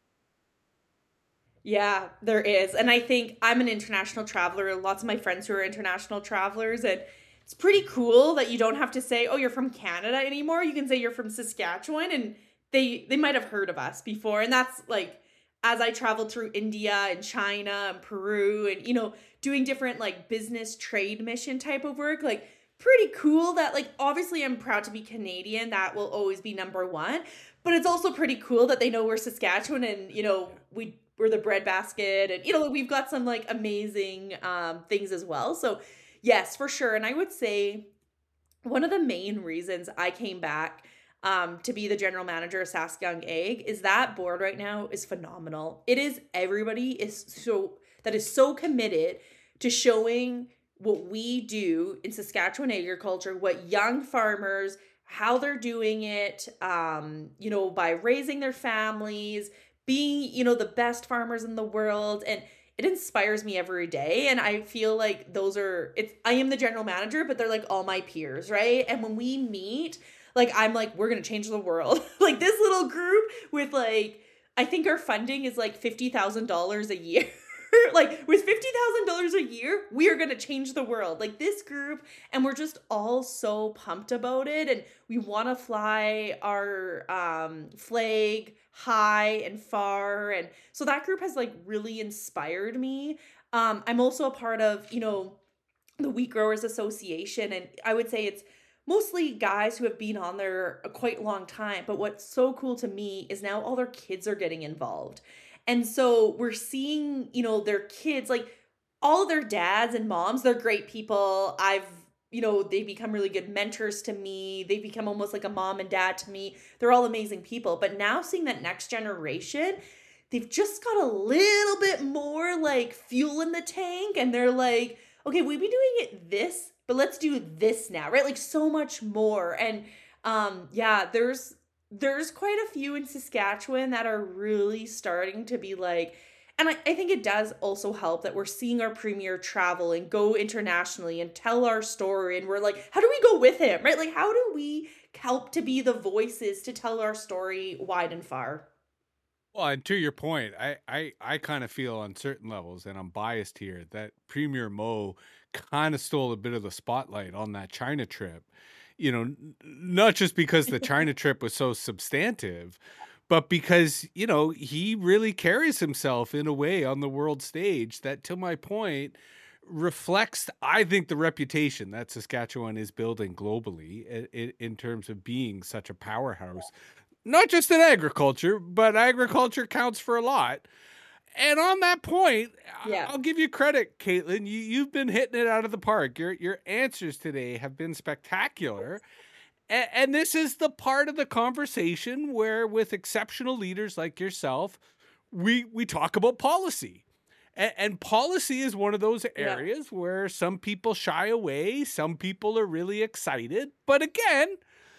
B: Yeah, there is. And I think I'm an international traveler. Lots of my friends who are international travelers. And it's pretty cool that you don't have to say, oh, you're from Canada anymore. You can say you're from Saskatchewan. And they they might have heard of us before. And that's like as I traveled through India and China and Peru and, you know, doing different like business trade mission type of work, like pretty cool that like obviously I'm proud to be Canadian. That will always be number one. But it's also pretty cool that they know we're Saskatchewan and, you know, we we're the breadbasket and you know we've got some like amazing um things as well. So yes, for sure. And I would say one of the main reasons I came back um to be the general manager of Sask Young Egg is that board right now is phenomenal. It is everybody is so that is so committed to showing what we do in Saskatchewan agriculture, what young farmers how they're doing it, um, you know, by raising their families, being, you know, the best farmers in the world. And it inspires me every day. And I feel like those are, it's, I am the general manager, but they're like all my peers, right? And when we meet, like, I'm like, we're going to change the world. Like this little group with like, I think our funding is like fifty thousand dollars a year. Like with fifty thousand dollars a year, we are going to change the world. Like this group, and we're just all so pumped about it. And we want to fly our um, flag high and far. And so that group has like really inspired me. Um, I'm also a part of, you know, the Wheat Growers Association. And I would say it's mostly guys who have been on there a quite long time. But what's so cool to me is now all their kids are getting involved. And so we're seeing, you know, their kids, like all their dads and moms, they're great people. I've, you know, they become really good mentors to me. They become almost like a mom and dad to me. They're all amazing people. But now seeing that next generation, they've just got a little bit more like fuel in the tank. And they're like, okay, we've been doing it this, but let's do this now, right? Like so much more. And um, yeah, there's there's quite a few in Saskatchewan that are really starting to be like, and I, I think it does also help that we're seeing our premier travel and go internationally and tell our story. And we're like, how do we go with him, right? Like, how do we help to be the voices to tell our story wide and far?
A: Well, and to your point, I, I, I kind of feel on certain levels, and I'm biased here, that Premier Mo kind of stole a bit of the spotlight on that China trip. You know, n- not just because the China trip was so substantive, but because, you know, he really carries himself in a way on the world stage that, to my point, reflects, I think, the reputation that Saskatchewan is building globally in, in terms of being such a powerhouse, not just in agriculture, but agriculture counts for a lot. And on that point,
B: Yeah.
A: I'll give you credit, Caitlin. You you've been hitting it out of the park. Your your answers today have been spectacular. And, and this is the part of the conversation where, with exceptional leaders like yourself, we we talk about policy. And, and policy is one of those
B: Yeah.
A: areas where some people shy away, some people are really excited. But again,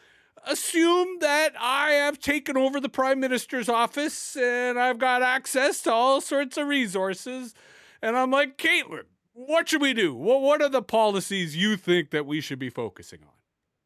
A: assume that I have taken over the prime minister's office and I've got access to all sorts of resources. And I'm like, Caitlin, what should we do? Well, what are the policies you think that we should be focusing on?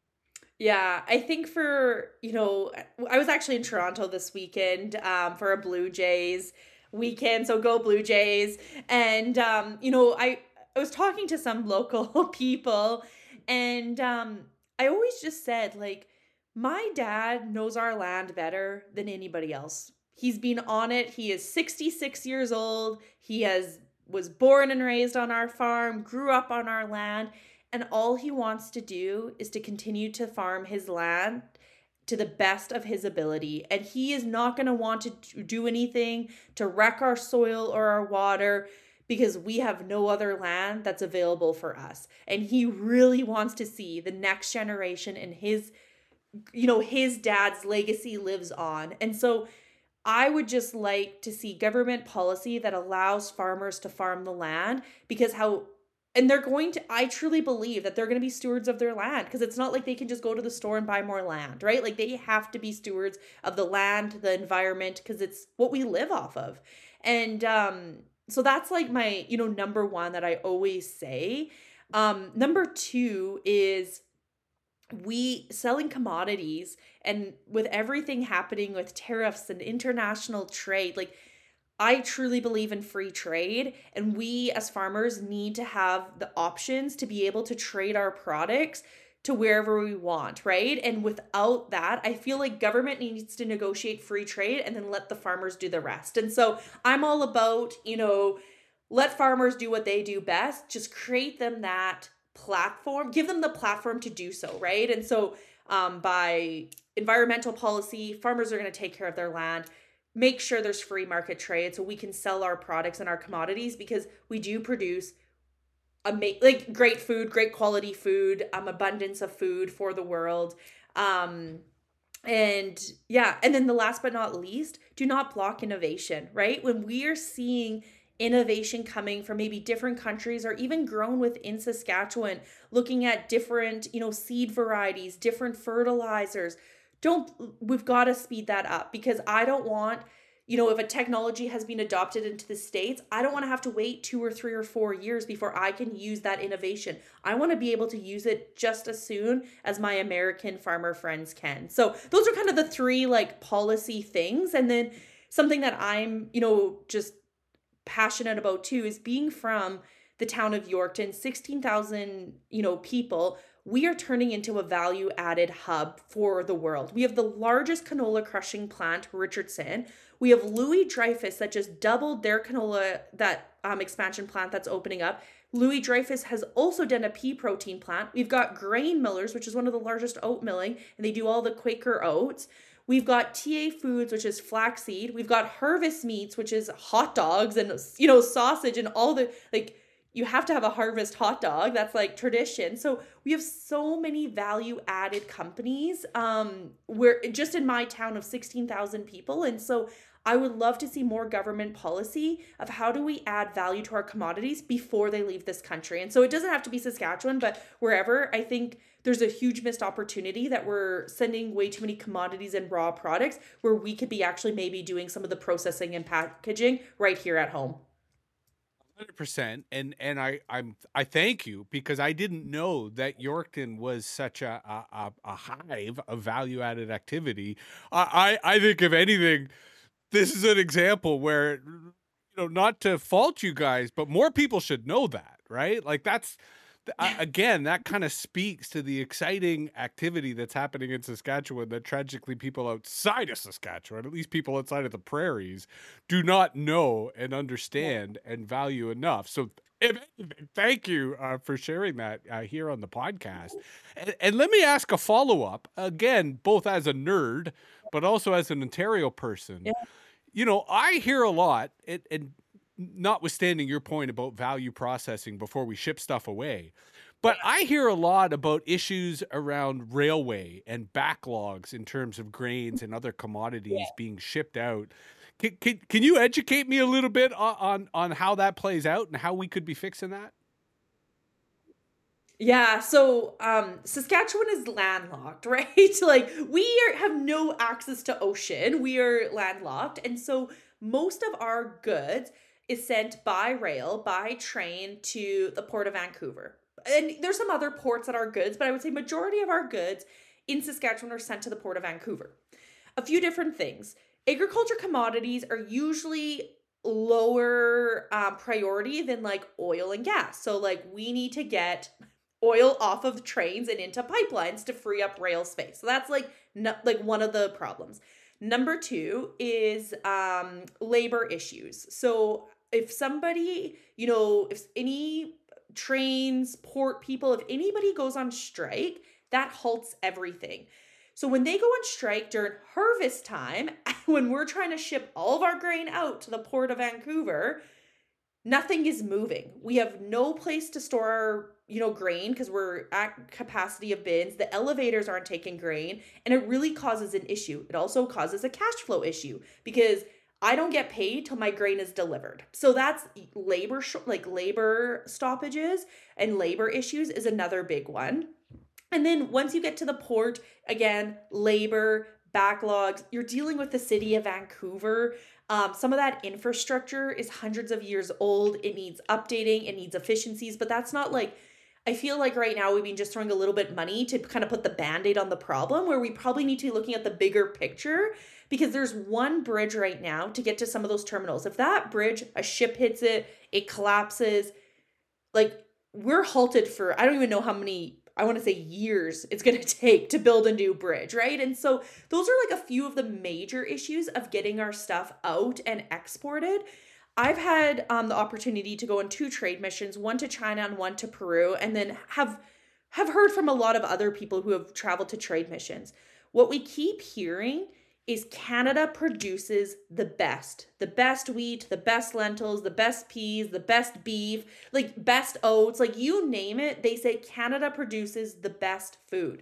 B: Yeah, I think for, you know, I was actually in Toronto this weekend um, for a Blue Jays weekend. So go Blue Jays. And, um, you know, I, I was talking to some local people and um, I always just said, like, my dad knows our land better than anybody else. He's been on it. He is sixty-six years old. He has was born and raised on our farm, grew up on our land, and all he wants to do is to continue to farm his land to the best of his ability. And he is not going to want to do anything to wreck our soil or our water because we have no other land that's available for us. And he really wants to see the next generation and his, you know, his dad's legacy lives on. And so I would just like to see government policy that allows farmers to farm the land because how and they're going to, I truly believe that they're going to be stewards of their land, because it's not like they can just go to the store and buy more land, right? Like they have to be stewards of the land, the environment, because it's what we live off of. And um, so that's like my, you know, number one that I always say. Um, number two is we selling commodities, and with everything happening with tariffs and international trade, like I truly believe in free trade, and we as farmers need to have the options to be able to trade our products to wherever we want, right? And without that, I feel like government needs to negotiate free trade and then let the farmers do the rest. And so I'm all about, you know, let farmers do what they do best, just create them that platform, give them the platform to do so, right? And so um, by environmental policy, farmers are going to take care of their land, make sure there's free market trade so we can sell our products and our commodities, because we do produce ama- like great food, great quality food, um, abundance of food for the world. Um, and yeah, and then the last but not least, do not block innovation, right? When we are seeing innovation coming from maybe different countries or even grown within Saskatchewan, looking at different, you know, seed varieties, different fertilizers, don't, we've got to speed that up, because I don't want, you know, if a technology has been adopted into the States, I don't want to have to wait two or three or four years before I can use that innovation. I want to be able to use it just as soon as my American farmer friends can. So those are kind of the three like policy things. And then something that I'm, you know, just passionate about too is being from the town of Yorkton, sixteen thousand, you know, people. We are turning into a value added hub for the world. We have the largest canola crushing plant, Richardson. We have Louis Dreyfus that just doubled their canola, that um, expansion plant that's opening up. Louis Dreyfus has also done a pea protein plant. We've got Grain Millers, which is one of the largest oat milling, and they do all the Quaker oats. We've got T A Foods, which is flaxseed. We've got Harvest Meats, which is hot dogs and, you know, sausage and all the, like, you have to have a Harvest hot dog. That's like tradition. So we have so many value added companies. Um, we're just in my town of sixteen thousand people. And so I would love to see more government policy of how do we add value to our commodities before they leave this country. And so it doesn't have to be Saskatchewan, but wherever. I think there's a huge missed opportunity that we're sending way too many commodities and raw products where we could be actually maybe doing some of the processing and packaging right here at home.
A: one hundred percent. And and I I'm I thank you, because I didn't know that Yorkton was such a a, a hive of value added activity. I, I I think if anything, this is an example where, you know, not to fault you guys, but more people should know that, right? Like that's uh, again, that kind of speaks to the exciting activity that's happening in Saskatchewan that tragically people outside of Saskatchewan, at least people outside of the prairies, do not know and understand and value enough. So if, thank you uh, for sharing that uh, here on the podcast. And, and let me ask a follow-up, again, both as a nerd, but also as an Ontario person.
B: Yeah.
A: You know, I hear a lot, and, and notwithstanding your point about value processing before we ship stuff away, but I hear a lot about issues around railway and backlogs in terms of grains and other commodities yeah. being shipped out. Can, can, can you educate me a little bit on, on, on how that plays out and how we could be fixing that?
B: Yeah, so um, Saskatchewan is landlocked, right? Like we are, have no access to ocean. We are landlocked. And so most of our goods is sent by rail, by train to the Port of Vancouver. And there's some other ports that are goods, but I would say majority of our goods in Saskatchewan are sent to the Port of Vancouver. A few different things. Agriculture commodities are usually lower um, priority than like oil and gas. So like we need to get oil off of trains and into pipelines to free up rail space. So that's like no, like one of the problems. Number two is um, labor issues. So if somebody, you know, if any trains, port people, if anybody goes on strike, that halts everything. So when they go on strike during harvest time, when we're trying to ship all of our grain out to the Port of Vancouver, nothing is moving. We have no place to store our, you know, grain because we're at capacity of bins. The elevators aren't taking grain, and it really causes an issue. It also causes a cash flow issue because I don't get paid till my grain is delivered. So that's labor, sh- like labor stoppages and labor issues is another big one. And then once you get to the port, again, labor, backlogs, you're dealing with the city of Vancouver. Um, some of that infrastructure is hundreds of years old. It needs updating, it needs efficiencies, but that's not like, I feel like right now we've been just throwing a little bit money to kind of put the band-aid on the problem where we probably need to be looking at the bigger picture because there's one bridge right now to get to some of those terminals. If that bridge, a ship hits it, it collapses, like we're halted for, I don't even know how many, I want to say years it's going to take to build a new bridge, right? And so those are like a few of the major issues of getting our stuff out and exported. I've had um, the opportunity to go on two trade missions, one to China and one to Peru, and then have have heard from a lot of other people who have traveled to trade missions. What we keep hearing is Canada produces the best, the best wheat, the best lentils, the best peas, the best beef, like best oats, like you name it. They say Canada produces the best food.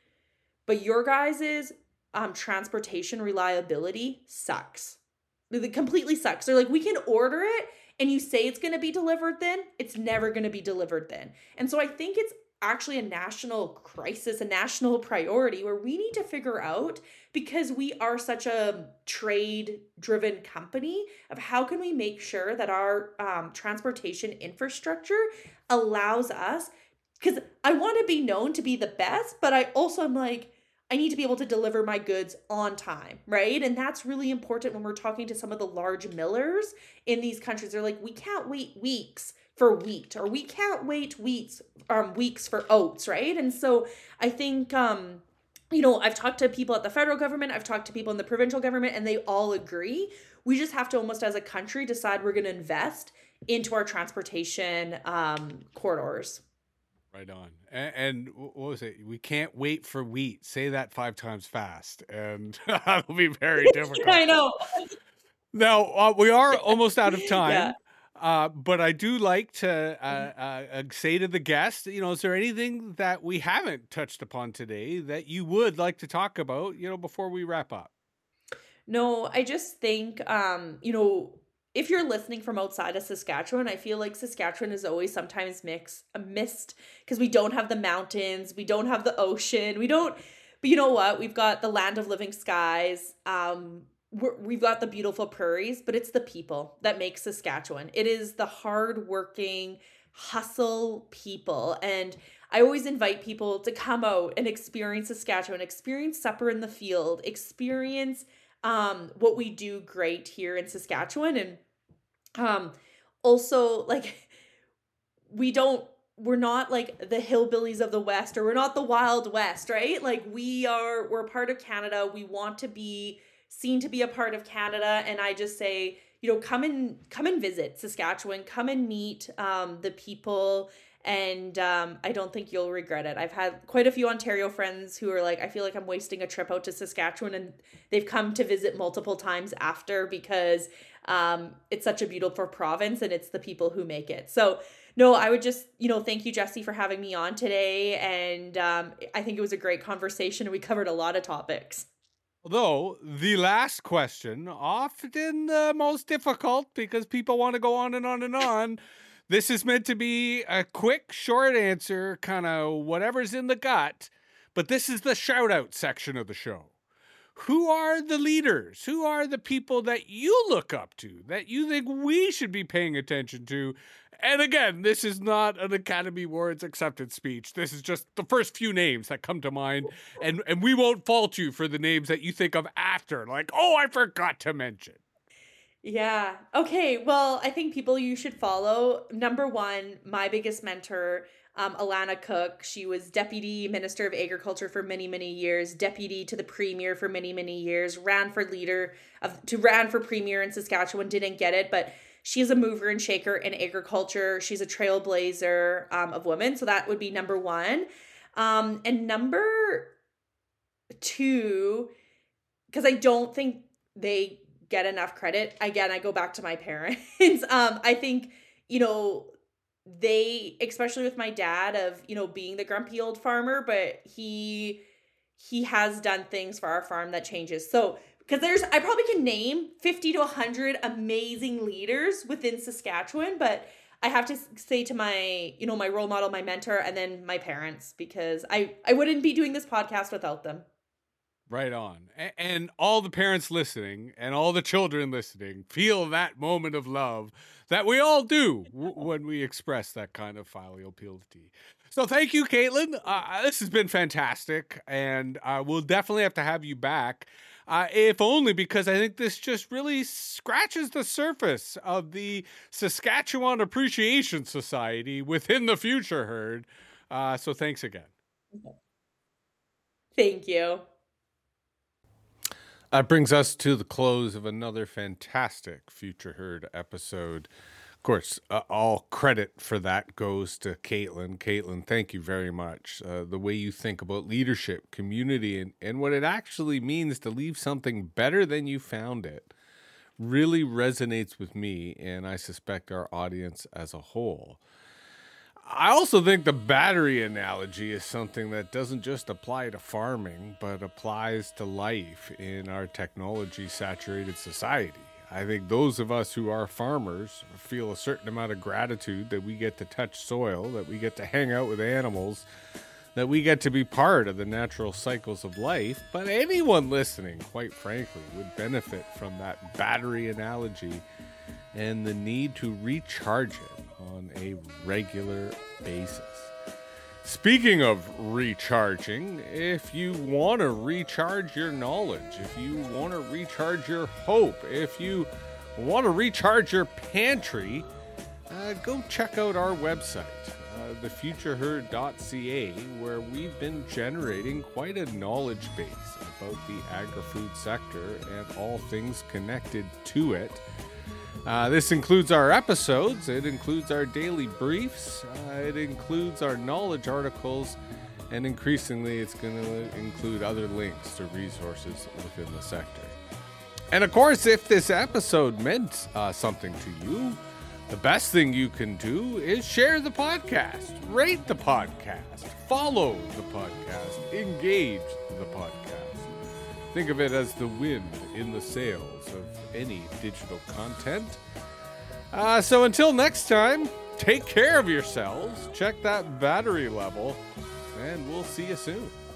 B: But your guys's um, transportation reliability sucks. It completely sucks. They're like, we can order it and you say it's going to be delivered then, it's never going to be delivered then. And so I think it's actually a national crisis, a national priority where we need to figure out, because we are such a trade driven company, of how can we make sure that our um, transportation infrastructure allows us, because I want to be known to be the best, but I also am like, I need to be able to deliver my goods on time, right? And that's really important when we're talking to some of the large millers in these countries. They're like, we can't wait weeks for wheat, or we can't wait weeks, um, weeks for oats, right? And so I think, um, you know, I've talked to people at the federal government, I've talked to people in the provincial government, and they all agree. We just have to almost as a country decide we're going to invest into our transportation um, corridors.
A: Right on. And, and what was it? We can't wait for wheat. Say that five times fast, and that'll be very difficult.
B: I know.
A: Now, uh, we are almost out of time,
B: Yeah.
A: uh, but I do like to uh, uh, say to the guest, you know, is there anything that we haven't touched upon today that you would like to talk about, you know, before we wrap up?
B: No, I just think, um, you know, if you're listening from outside of Saskatchewan, I feel like Saskatchewan is always sometimes mix, uh, missed because we don't have the mountains, we don't have the ocean, we don't, but you know what? We've got the land of living skies, um, we're, we've got the beautiful prairies, but it's the people that make Saskatchewan. It is the hardworking, hustle people. And I always invite people to come out and experience Saskatchewan, experience supper in the field, experience um, what we do great here in Saskatchewan. And um, also, like, we don't, we're not like the hillbillies of the West, or we're not the Wild West, right? Like, we are, we're part of Canada. We want to be seen to be a part of Canada. And I just say, you know, come and come and visit Saskatchewan, come and meet um, the people. And um, I don't think you'll regret it. I've had quite a few Ontario friends who are like, I feel like I'm wasting a trip out to Saskatchewan, and they've come to visit multiple times after, because um, it's such a beautiful province and it's the people who make it. So no, I would just, you know, thank you, Jesse, for having me on today. And um, I think it was a great conversation and we covered a lot of topics.
A: Although the last question, often the most difficult because people want to go on and on and on. This is meant to be a quick, short answer, kind of whatever's in the gut. But this is the shout out section of the show. Who are the leaders? Who are the people that you look up to, that you think we should be paying attention to? And again, this is not an Academy Awards acceptance speech. This is just the first few names that come to mind. And, and we won't fault you for the names that you think of after. Like, oh, I forgot to mention.
B: Yeah. Okay. Well, I think people you should follow. Number one, my biggest mentor, um, Alana Cook. She was Deputy Minister of Agriculture for many, many years, Deputy to the Premier for many, many years, ran for leader of, to ran for Premier in Saskatchewan, didn't get it, but she's a mover and shaker in agriculture. She's a trailblazer um, of women. So that would be number one. Um, and number two, because I don't think they get enough credit. Again, I go back to my parents. um, I think, you know, they, especially with my dad, of, you know, being the grumpy old farmer, but he he has done things for our farm that changes. So because there's, I probably can name fifty to one hundred amazing leaders within Saskatchewan, but I have to say to my, you know, my role model, my mentor, and then my parents, because I, I wouldn't be doing this podcast without them.
A: Right on. A- And all the parents listening and all the children listening feel that moment of love that we all do w- when we express that kind of filial piety. So thank you, Caitlin. Uh, this has been fantastic, and uh, we'll definitely have to have you back. Uh, if only because I think this just really scratches the surface of the Saskatchewan Appreciation Society within the Future Herd. Uh, so thanks again.
B: Thank you.
A: That brings us to the close of another fantastic Future Herd episode. Of course, uh, all credit for that goes to Caitlin. Caitlin, thank you very much. Uh, the way you think about leadership, community, and, and what it actually means to leave something better than you found it really resonates with me, and I suspect our audience as a whole. I also think the battery analogy is something that doesn't just apply to farming, but applies to life in our technology-saturated society. I think those of us who are farmers feel a certain amount of gratitude that we get to touch soil, that we get to hang out with animals, that we get to be part of the natural cycles of life. But anyone listening, quite frankly, would benefit from that battery analogy and the need to recharge it on a regular basis. Speaking of recharging, if you want to recharge your knowledge, if you want to recharge your hope, if you want to recharge your pantry, uh, go check out our website, uh, the future herd dot c a, where we've been generating quite a knowledge base about the agri-food sector and all things connected to it. Uh, this includes our episodes, it includes our daily briefs, uh, it includes our knowledge articles, and increasingly it's going to include other links to resources within the sector. And of course, if this episode meant uh, something to you, the best thing you can do is share the podcast, rate the podcast, follow the podcast, engage the podcast. Think of it as the wind in the sails of any digital content. Uh, so until next time, take care of yourselves, check that battery level, and we'll see you soon.